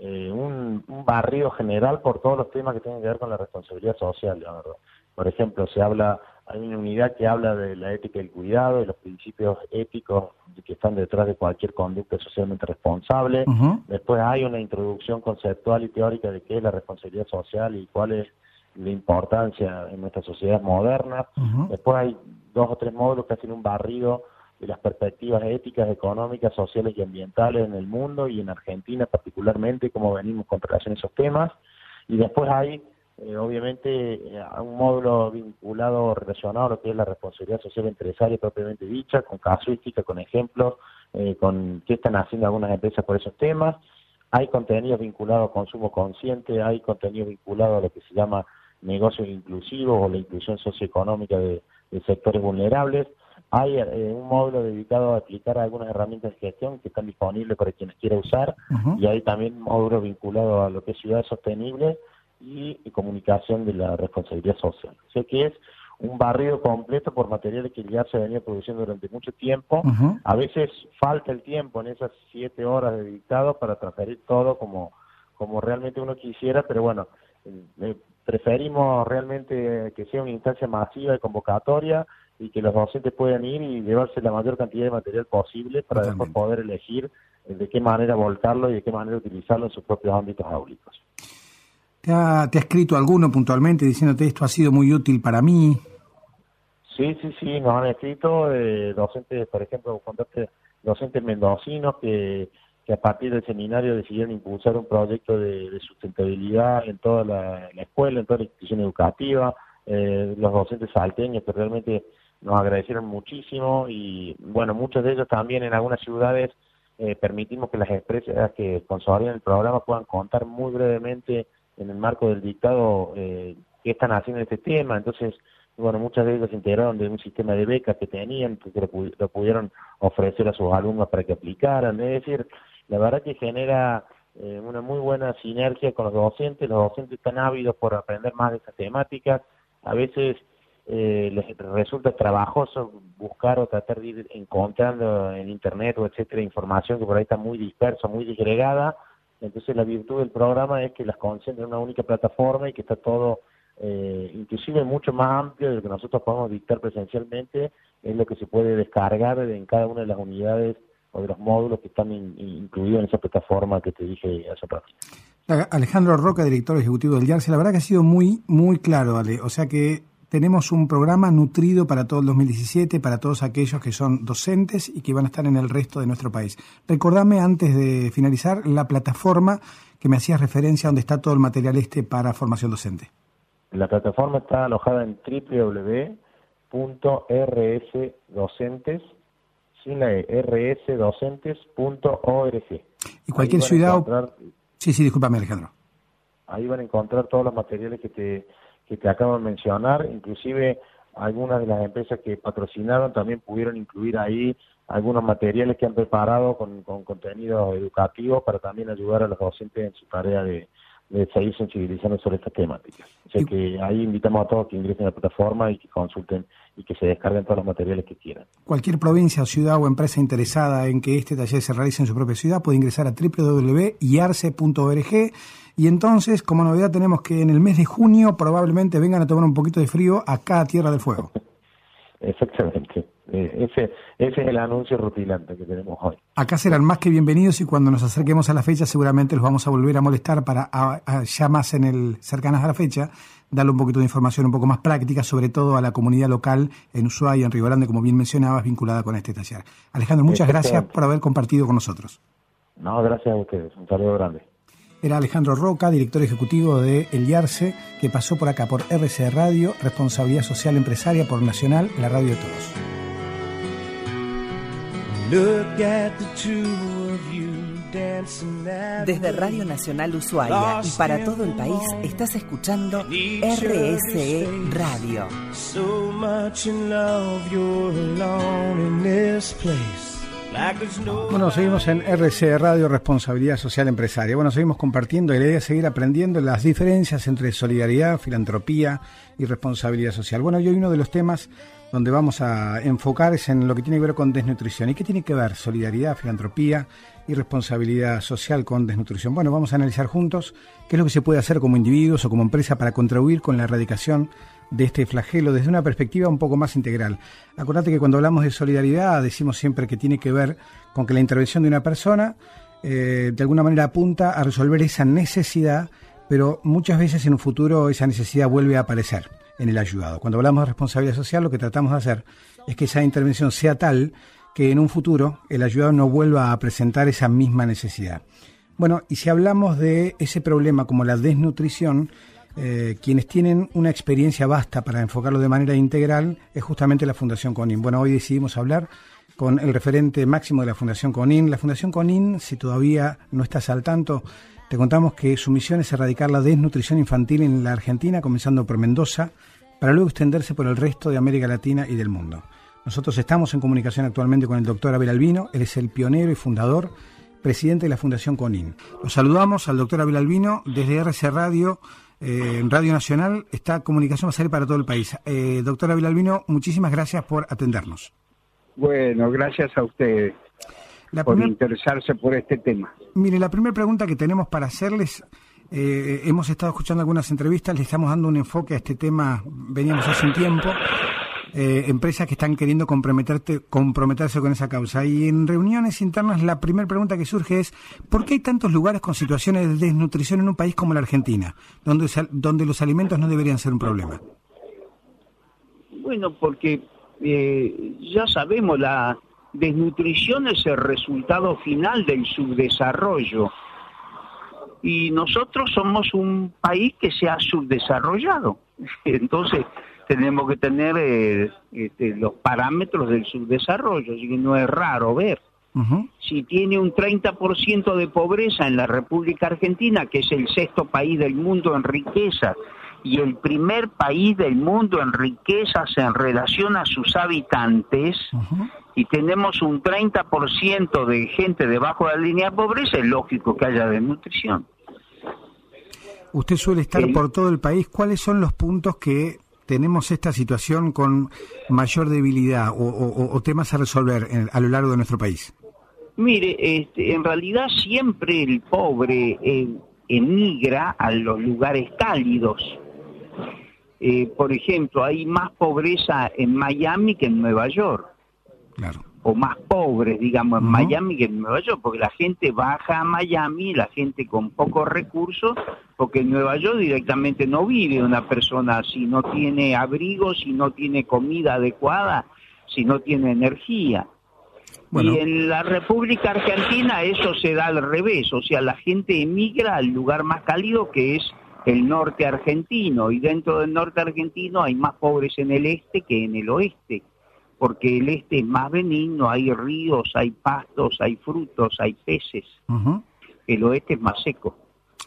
un barrido general por todos los temas que tienen que ver con la responsabilidad social, la verdad. Por ejemplo, hay una unidad que habla de la ética del cuidado y los principios éticos que están detrás de cualquier conducta socialmente responsable. Uh-huh. Después hay una introducción conceptual y teórica de qué es la responsabilidad social y cuál es la importancia en nuestras sociedades modernas. Uh-huh. Después hay 2 o 3 módulos que hacen un barrido de las perspectivas éticas, económicas, sociales y ambientales en el mundo y en Argentina particularmente, cómo venimos con relación a esos temas. Y después hay obviamente un módulo vinculado, relacionado a lo que es la responsabilidad social empresaria propiamente dicha, con casuística, con ejemplos, con qué están haciendo algunas empresas por esos temas. Hay contenidos vinculados a consumo consciente, hay contenidos vinculados a lo que se llama negocios inclusivos o la inclusión socioeconómica de sectores vulnerables. Hay un módulo dedicado a aplicar algunas herramientas de gestión que están disponibles para quienes quieran usar. Uh-huh. Y hay también módulos vinculados a lo que es ciudades sostenibles y comunicación de la responsabilidad social. O sea que es un barrido completo por materiales que ya se venía produciendo durante mucho tiempo. Uh-huh. A veces falta el tiempo en esas 7 horas de dictado para transferir todo como realmente uno quisiera, pero bueno, preferimos realmente que sea una instancia masiva de convocatoria y que los docentes puedan ir y llevarse la mayor cantidad de material posible para después poder elegir de qué manera volcarlo y de qué manera utilizarlo en sus propios ámbitos áulicos. ¿Te ha escrito alguno puntualmente diciéndote esto ha sido muy útil para mí? Sí, nos han escrito docentes, por ejemplo, docentes mendocinos que a partir del seminario decidieron impulsar un proyecto de sustentabilidad en toda la escuela, en toda la institución educativa, los docentes salteños que realmente nos agradecieron muchísimo y bueno, muchos de ellos también en algunas ciudades permitimos que las empresas que sponsorían el programa puedan contar muy brevemente en el marco del dictado qué están haciendo en este tema. Entonces, bueno, muchas de ellas se integraron de un sistema de becas que tenían, que lo pudieron ofrecer a sus alumnos para que aplicaran. Es decir, la verdad que genera una muy buena sinergia con los docentes están ávidos por aprender más de estas temáticas. A veces les resulta trabajoso buscar o tratar de ir encontrando en internet o etcétera información que por ahí está muy dispersa, muy disgregada. Entonces la virtud del programa es que las concentra en una única plataforma y que está todo inclusive mucho más amplio de lo que nosotros podemos dictar presencialmente, es lo que se puede descargar en cada una de las unidades o de los módulos que están incluidos en esa plataforma que te dije hace rato. Alejandro Roca, director ejecutivo del YARCE, la verdad que ha sido muy, muy claro, Ale. O sea que tenemos un programa nutrido para todo el 2017, para todos aquellos que son docentes y que van a estar en el resto de nuestro país. Recordame, antes de finalizar, la plataforma que me hacías referencia donde está todo el material para formación docente. La plataforma está alojada en www.rsdocentes, sin la rsdocentes.org. Y cualquier ciudad... Sí, discúlpame, Alejandro. Ahí van a encontrar todos los materiales que te acabo de mencionar, inclusive algunas de las empresas que patrocinaron también pudieron incluir ahí algunos materiales que han preparado con contenido educativo para también ayudar a los docentes en su tarea de seguir sensibilizando sobre estas temáticas. O sea que ahí invitamos a todos que ingresen a la plataforma y que consulten y que se descarguen todos los materiales que quieran. Cualquier provincia, ciudad o empresa interesada en que este taller se realice en su propia ciudad puede ingresar a www.yarce.org. Y entonces, como novedad, tenemos que en el mes de junio probablemente vengan a tomar un poquito de frío acá a Tierra del Fuego. Exactamente. Ese es el anuncio rutilante que tenemos hoy. Acá serán más que bienvenidos y cuando nos acerquemos a la fecha seguramente los vamos a volver a molestar para ya más cercanas a la fecha darle un poquito de información un poco más práctica, sobre todo a la comunidad local en Ushuaia, en Río Grande, como bien mencionabas, vinculada con este taller. Alejandro, muchas gracias por haber compartido con nosotros. No, gracias a ustedes. Un saludo grande. Era Alejandro Roca, director ejecutivo de El YARCE, que pasó por acá por RCE Radio, Responsabilidad Social Empresaria por Nacional, la radio de todos. Desde Radio Nacional Ushuaia y para todo el país estás escuchando RSE Radio. So much in love, you're alone in this place. Bueno, seguimos en RCE Radio, Responsabilidad Social Empresaria. Bueno, seguimos compartiendo y la idea es seguir aprendiendo las diferencias entre solidaridad, filantropía y responsabilidad social. Bueno, y hoy uno de los temas donde vamos a enfocar es en lo que tiene que ver con desnutrición. ¿Y qué tiene que ver solidaridad, filantropía y responsabilidad social con desnutrición? Bueno, vamos a analizar juntos qué es lo que se puede hacer como individuos o como empresa para contribuir con la erradicación de este flagelo desde una perspectiva un poco más integral. Acordate que cuando hablamos de solidaridad decimos siempre que tiene que ver con que la intervención de una persona de alguna manera apunta a resolver esa necesidad, pero muchas veces en un futuro esa necesidad vuelve a aparecer en el ayudado. Cuando hablamos de responsabilidad social, lo que tratamos de hacer es que esa intervención sea tal que en un futuro el ayudado no vuelva a presentar esa misma necesidad. Bueno, y si hablamos de ese problema como la desnutrición, quienes tienen una experiencia vasta para enfocarlo de manera integral es justamente la Fundación CONIN. Bueno, hoy decidimos hablar con el referente máximo de la Fundación CONIN. La Fundación CONIN, si todavía no estás al tanto, te contamos que su misión es erradicar la desnutrición infantil en la Argentina, comenzando por Mendoza, para luego extenderse por el resto de América Latina y del mundo. Nosotros estamos en comunicación actualmente con el doctor Abel Albino. Él es el pionero y fundador, presidente de la Fundación CONIN. Los saludamos al doctor Abel Albino desde RC Radio, en Radio Nacional. Esta comunicación va a salir para todo el país. Doctor Abel Albino, muchísimas gracias por atendernos. Bueno, gracias a ustedes por interesarse por este tema. Mire, la primera pregunta que tenemos para hacerles, hemos estado escuchando algunas entrevistas, le estamos dando un enfoque a este tema, veníamos hace un tiempo, empresas que están queriendo comprometerse con esa causa. Y en reuniones internas la primera pregunta que surge es, ¿por qué hay tantos lugares con situaciones de desnutrición en un país como la Argentina, donde los alimentos no deberían ser un problema? Bueno, porque ya sabemos, la desnutrición es el resultado final del subdesarrollo. Y nosotros somos un país que se ha subdesarrollado. Entonces tenemos que tener los parámetros del subdesarrollo, así que no es raro ver. Uh-huh. Si tiene un 30% de pobreza en la República Argentina, que es el sexto país del mundo en riqueza, y el primer país del mundo en riquezas en relación a sus habitantes, uh-huh, y tenemos un 30% de gente debajo de la línea de pobreza, es lógico que haya desnutrición. Usted suele estar por todo el país. ¿Cuáles son los puntos que tenemos esta situación con mayor debilidad o temas a resolver a lo largo de nuestro país? Mire, en realidad siempre el pobre emigra a los lugares cálidos. Por ejemplo, hay más pobreza en Miami que en Nueva York. Claro. O más pobres, digamos, en Miami que en Nueva York, porque la gente baja a Miami, la gente con pocos recursos, porque en Nueva York directamente no vive una persona si no tiene abrigo, si no tiene comida adecuada, si no tiene energía. Bueno. Y en la República Argentina eso se da al revés, o sea, la gente emigra al lugar más cálido que es el norte argentino, y dentro del norte argentino hay más pobres en el este que en el oeste, porque el este es más benigno, hay ríos, hay pastos, hay frutos, hay peces. Uh-huh. El oeste es más seco.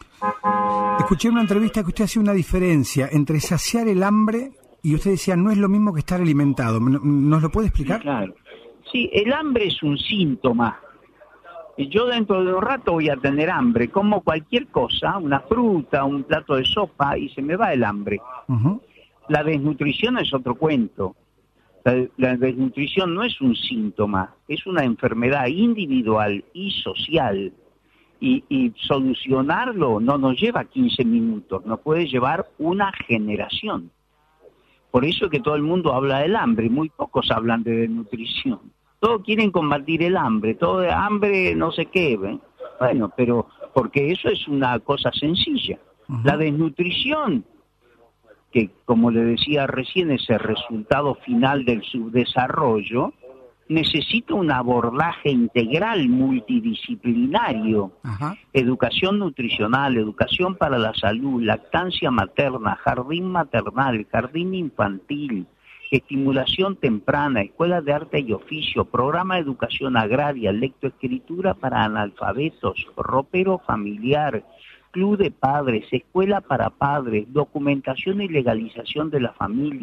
Escuché en una entrevista que usted hacía una diferencia entre saciar el hambre y usted decía no es lo mismo que estar alimentado. ¿Nos lo puede explicar? Sí, claro. Sí, el hambre es un síntoma. Yo dentro de un rato voy a tener hambre, como cualquier cosa, una fruta, un plato de sopa, y se me va el hambre. Uh-huh. La desnutrición es otro cuento. La desnutrición no es un síntoma, es una enfermedad individual y social. Y solucionarlo no nos lleva 15 minutos, nos puede llevar una generación. Por eso es que todo el mundo habla del hambre, muy pocos hablan de desnutrición. Todos quieren combatir el hambre, todo de hambre no sé qué, ¿ven? Bueno, pero porque eso es una cosa sencilla. Uh-huh. La desnutrición, que como le decía recién es el resultado final del subdesarrollo, necesita un abordaje integral multidisciplinario. Ajá. Educación nutricional, educación para la salud, lactancia materna, jardín maternal, jardín infantil, estimulación temprana, escuelas de arte y oficio, programa de educación agraria, lectoescritura para analfabetos, ropero familiar, club de padres, escuela para padres, documentación y legalización de la familia,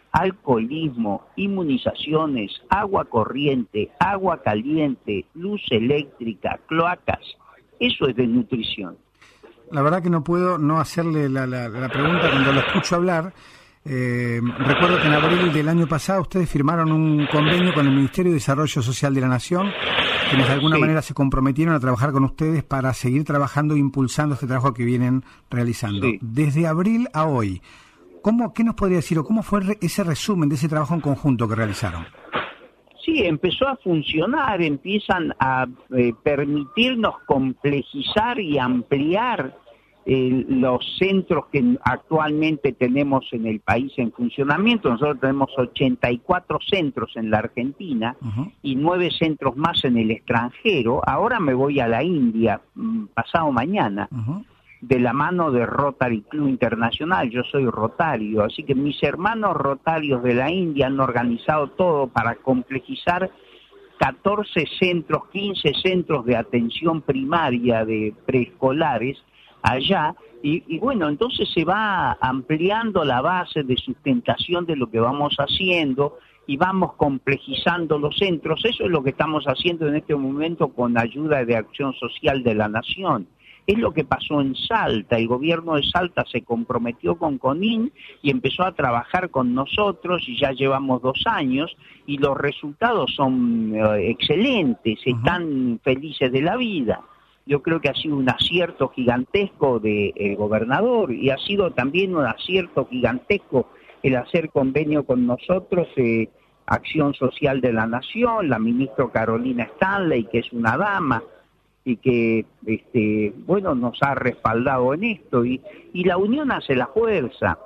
alcoholismo, inmunizaciones, agua corriente, agua caliente, luz eléctrica, cloacas. Eso es desnutrición. La verdad que no puedo no hacerle la pregunta cuando lo escucho hablar. Recuerdo que en abril del año pasado ustedes firmaron un convenio con el Ministerio de Desarrollo Social de la Nación, quienes de alguna manera se comprometieron a trabajar con ustedes para seguir trabajando e impulsando este trabajo que vienen realizando. Sí. Desde abril a hoy, ¿qué nos podría decir o cómo fue ese resumen de ese trabajo en conjunto que realizaron? Sí, empezó a funcionar, empiezan a permitirnos complejizar y ampliar los centros que actualmente tenemos en el país en funcionamiento. Nosotros tenemos 84 centros en la Argentina y 9 centros más en el extranjero. Ahora me voy a la India, pasado mañana, de la mano de Rotary Club Internacional. Yo soy rotario, así que mis hermanos rotarios de la India han organizado todo para complejizar 14 centros, 15 centros de atención primaria de preescolares allá, y bueno, entonces se va ampliando la base de sustentación de lo que vamos haciendo y vamos complejizando los centros. Eso es lo que estamos haciendo en este momento con ayuda de Acción Social de la Nación. Es lo que pasó en Salta. El gobierno de Salta se comprometió con CONIN y empezó a trabajar con nosotros, y ya llevamos 2 años, y los resultados son excelentes, están felices de la vida. Yo creo que ha sido un acierto gigantesco del gobernador, y ha sido también un acierto gigantesco el hacer convenio con nosotros, Acción Social de la Nación, la ministra Carolina Stanley, que es una dama, y que bueno, nos ha respaldado en esto, y la unión hace la fuerza.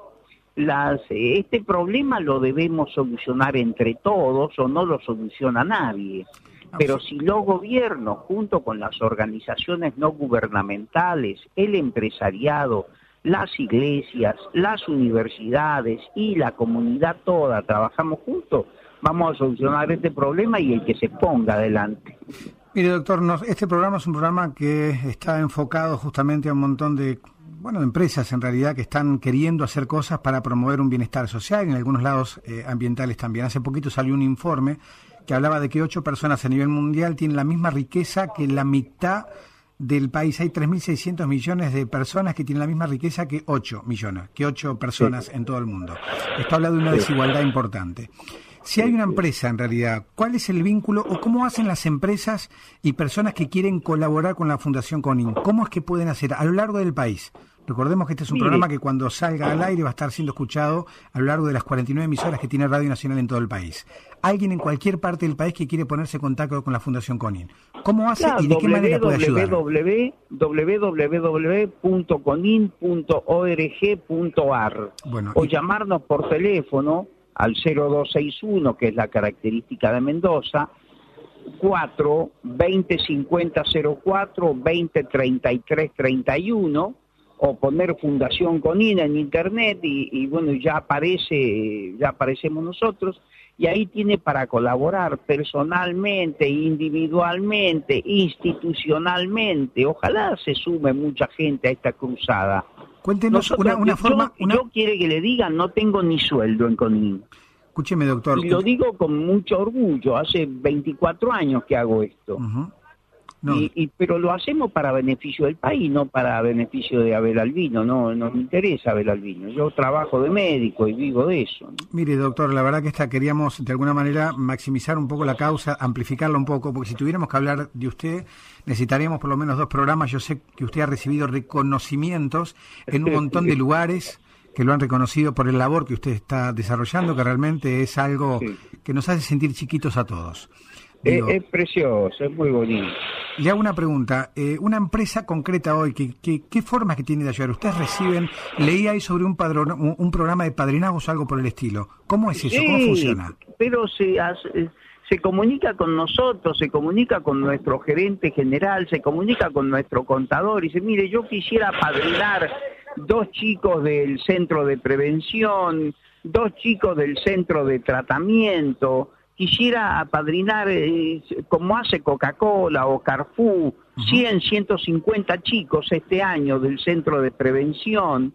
Este problema lo debemos solucionar entre todos, o no lo soluciona nadie. Pero si los gobiernos, junto con las organizaciones no gubernamentales, el empresariado, las iglesias, las universidades y la comunidad toda trabajamos juntos, vamos a solucionar este problema, y el que se ponga adelante. Mire, doctor, este programa es un programa que está enfocado justamente a un montón de empresas en realidad que están queriendo hacer cosas para promover un bienestar social, y en algunos lados ambientales también. Hace poquito salió un informe que hablaba de que 8 personas a nivel mundial tienen la misma riqueza que la mitad del país. Hay 3.600 millones de personas que tienen la misma riqueza que 8 personas en todo el mundo. Esto habla de una desigualdad importante. Si hay una empresa, en realidad, ¿cuál es el vínculo o cómo hacen las empresas y personas que quieren colaborar con la Fundación CONIN? ¿Cómo es que pueden hacer a lo largo del país? Recordemos que este es un programa que cuando salga al aire va a estar siendo escuchado a lo largo de las 49 emisoras que tiene Radio Nacional en todo el país. Alguien en cualquier parte del país que quiere ponerse en contacto con la Fundación CONIN, ¿cómo hace y de qué manera puede ayudar? www.conin.org.ar o llamarnos por teléfono al 0261, que es la característica de Mendoza, 4 20 50 04 20 33 31, o poner Fundación CONIN en internet y bueno, ya aparecemos nosotros, y ahí tiene para colaborar personalmente, individualmente, institucionalmente. Ojalá se sume mucha gente a esta cruzada. Cuéntenos una forma... Yo quiero que le digan, no tengo ni sueldo en CONIN. Escúcheme, doctor. Y lo digo con mucho orgullo, hace 24 años que hago esto. No. Pero lo hacemos para beneficio del país, no para beneficio de Abel Albino. No nos interesa Abel Albino. Yo trabajo de médico y vivo de eso, ¿no? Mire, doctor, la verdad que queríamos de alguna manera maximizar un poco la causa, amplificarla un poco, porque si tuviéramos que hablar de usted, necesitaríamos por lo menos 2 programas. Yo sé que usted ha recibido reconocimientos en un montón de lugares que lo han reconocido por el labor que usted está desarrollando, que realmente es algo que nos hace sentir chiquitos a todos. Digo, es precioso, es muy bonito. Le hago una pregunta. Una empresa concreta hoy, ¿qué formas que tiene de ayudar? Ustedes reciben, leí ahí sobre un programa de padrinazgos o algo por el estilo. ¿Cómo es eso? ¿Cómo funciona? Pero se comunica con nosotros, se comunica con nuestro gerente general, se comunica con nuestro contador y dice, mire, yo quisiera padrinar 2 chicos del centro de prevención, 2 chicos del centro de tratamiento, quisiera apadrinar, como hace Coca-Cola o Carrefour, 100, 150 chicos este año del centro de prevención.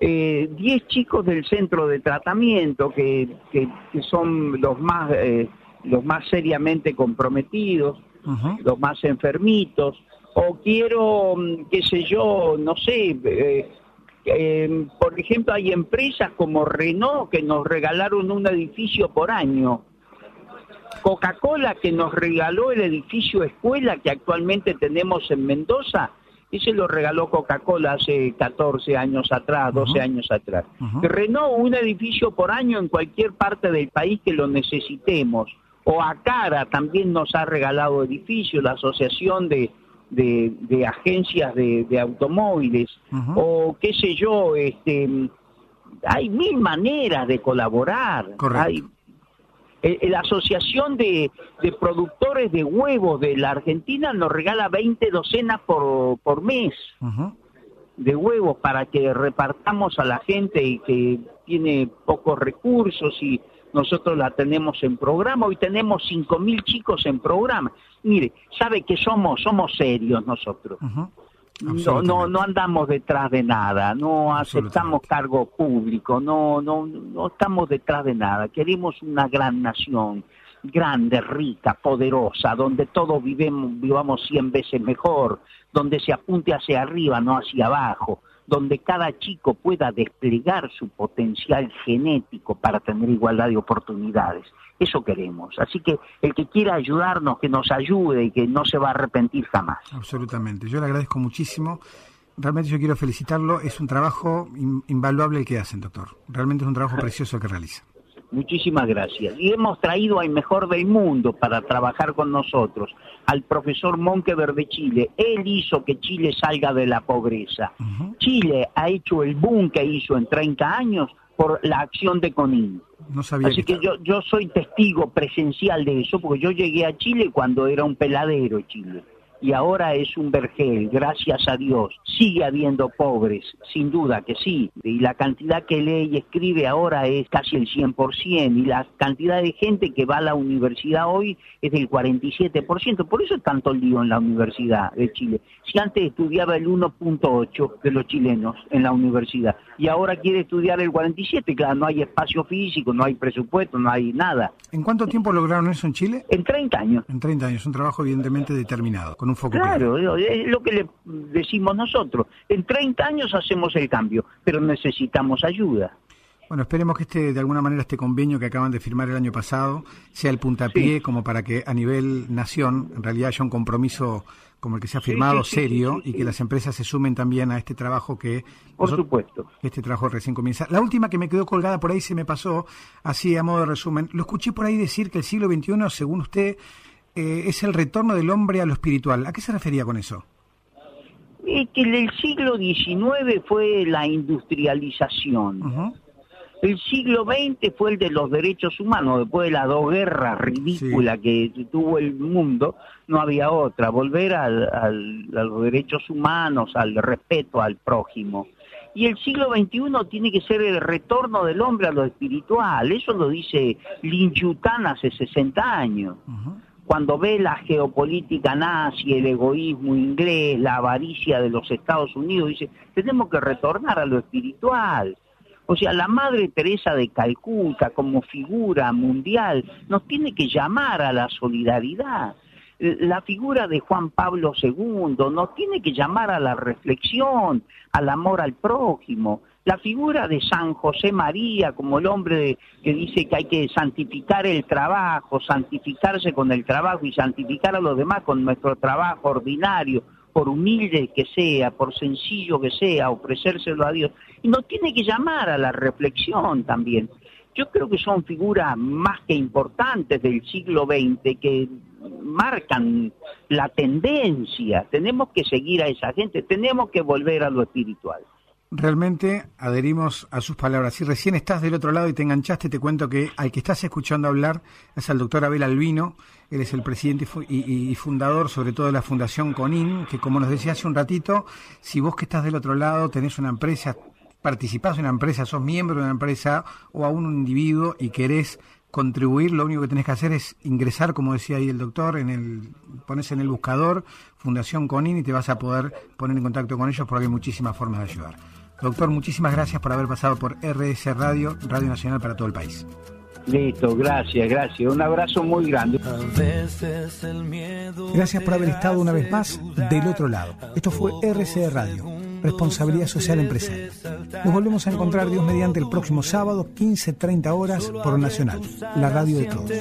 10 chicos del centro de tratamiento que son los más seriamente comprometidos, los más enfermitos, o quiero, qué sé yo, no sé, por ejemplo, hay empresas como Renault que nos regalaron un edificio por año, Coca-Cola que nos regaló el edificio escuela que actualmente tenemos en Mendoza. Ese lo regaló Coca-Cola hace 14 años atrás, 12 años atrás. Renault, un edificio por año en cualquier parte del país que lo necesitemos. O Acara también nos ha regalado edificios, la Asociación de Agencias de Automóviles. O qué sé yo, hay mil maneras de colaborar. Correcto. La Asociación de Productores de Huevos de la Argentina nos regala 20 docenas por mes de huevos para que repartamos a la gente que tiene pocos recursos, y nosotros la tenemos en programa. Hoy tenemos 5.000 chicos en programa. Mire, sabe que somos serios nosotros. No andamos detrás de nada, no aceptamos cargo público, no estamos detrás de nada. Queremos una gran nación, grande, rica, poderosa, donde todos vivamos 100 veces mejor, donde se apunte hacia arriba, no hacia abajo, donde cada chico pueda desplegar su potencial genético para tener igualdad de oportunidades. Eso queremos. Así que el que quiera ayudarnos, que nos ayude y que no se va a arrepentir jamás. Absolutamente. Yo le agradezco muchísimo. Realmente yo quiero felicitarlo. Es un trabajo invaluable el que hacen, doctor. Realmente es un trabajo precioso el que realiza. Muchísimas gracias. Y hemos traído al mejor del mundo para trabajar con nosotros, al profesor Monkeberg de Chile. Él hizo que Chile salga de la pobreza. Chile ha hecho el boom que hizo en 30 años por la acción de CONIN. No sabía. Así que yo soy testigo presencial de eso, porque yo llegué a Chile cuando era un peladero Chile. Y ahora es un vergel, gracias a Dios. Sigue habiendo pobres, sin duda que sí. Y la cantidad que lee y escribe ahora es casi el 100%. Y la cantidad de gente que va a la universidad hoy es del 47%. Por eso es tanto lío en la Universidad de Chile. Si antes estudiaba el 1.8 de los chilenos en la universidad, y ahora quiere estudiar el 47%, claro, no hay espacio físico, no hay presupuesto, no hay nada. ¿En cuánto tiempo lograron eso en Chile? En 30 años. En 30 años, un trabajo evidentemente determinado, con un foco claro, claro. Es lo que le decimos nosotros. En 30 años hacemos el cambio, pero necesitamos ayuda. Bueno, esperemos que de alguna manera este convenio que acaban de firmar el año pasado sea el puntapié como para que a nivel nación en realidad haya un compromiso como el que se ha firmado serio y que las empresas se sumen también a este trabajo que... Por supuesto. Este trabajo recién comienza. La última que me quedó colgada por ahí se me pasó, así a modo de resumen. Lo escuché por ahí decir que el siglo XXI, según usted, es el retorno del hombre a lo espiritual. ¿A qué se refería con eso? Que el siglo XIX fue la industrialización. El siglo XX fue el de los derechos humanos. Después de las dos guerras ridículas que tuvo el mundo, no había otra. Volver a los derechos humanos, al respeto al prójimo. Y el siglo XXI tiene que ser el retorno del hombre a lo espiritual. Eso lo dice Lin Yutang hace 60 años. Cuando ve la geopolítica nazi, el egoísmo inglés, la avaricia de los Estados Unidos, dice, tenemos que retornar a lo espiritual. O sea, la Madre Teresa de Calcuta como figura mundial nos tiene que llamar a la solidaridad. La figura de Juan Pablo II nos tiene que llamar a la reflexión, al amor al prójimo. La figura de San José María como el hombre que dice que hay que santificar el trabajo, santificarse con el trabajo y santificar a los demás con nuestro trabajo ordinario, por humilde que sea, por sencillo que sea, ofrecérselo a Dios. Y nos tiene que llamar a la reflexión también. Yo creo que son figuras más que importantes del siglo XX que marcan la tendencia. Tenemos que seguir a esa gente, tenemos que volver a lo espiritual. Realmente adherimos a sus palabras. Si recién estás del otro lado y te enganchaste, te cuento que al que estás escuchando hablar es al doctor Abel Albino. Él es el presidente y fundador, sobre todo, de la Fundación CONIN, que, como nos decía hace un ratito, si vos que estás del otro lado tenés una empresa, participás en una empresa, sos miembro de una empresa o aún un individuo y querés contribuir, lo único que tenés que hacer es ingresar, como decía ahí el doctor, pones en el buscador Fundación CONIN y te vas a poder poner en contacto con ellos porque hay muchísimas formas de ayudar. Doctor, muchísimas gracias por haber pasado por RS Radio, Radio Nacional para todo el país. Listo, gracias. Un abrazo muy grande. Gracias por haber estado una vez más del otro lado. Esto fue RCE Radio, Responsabilidad Social Empresaria. Nos volvemos a encontrar, Dios mediante, el próximo sábado, 15:30 horas, por Nacional, la radio de todos.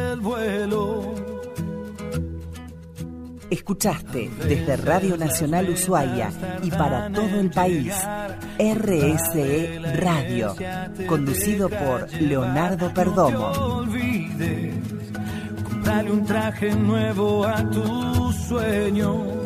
Escuchaste desde Radio Nacional Ushuaia y para todo el país, RSE Radio, conducido por Leonardo Perdomo. Dale un traje nuevo a tus sueños.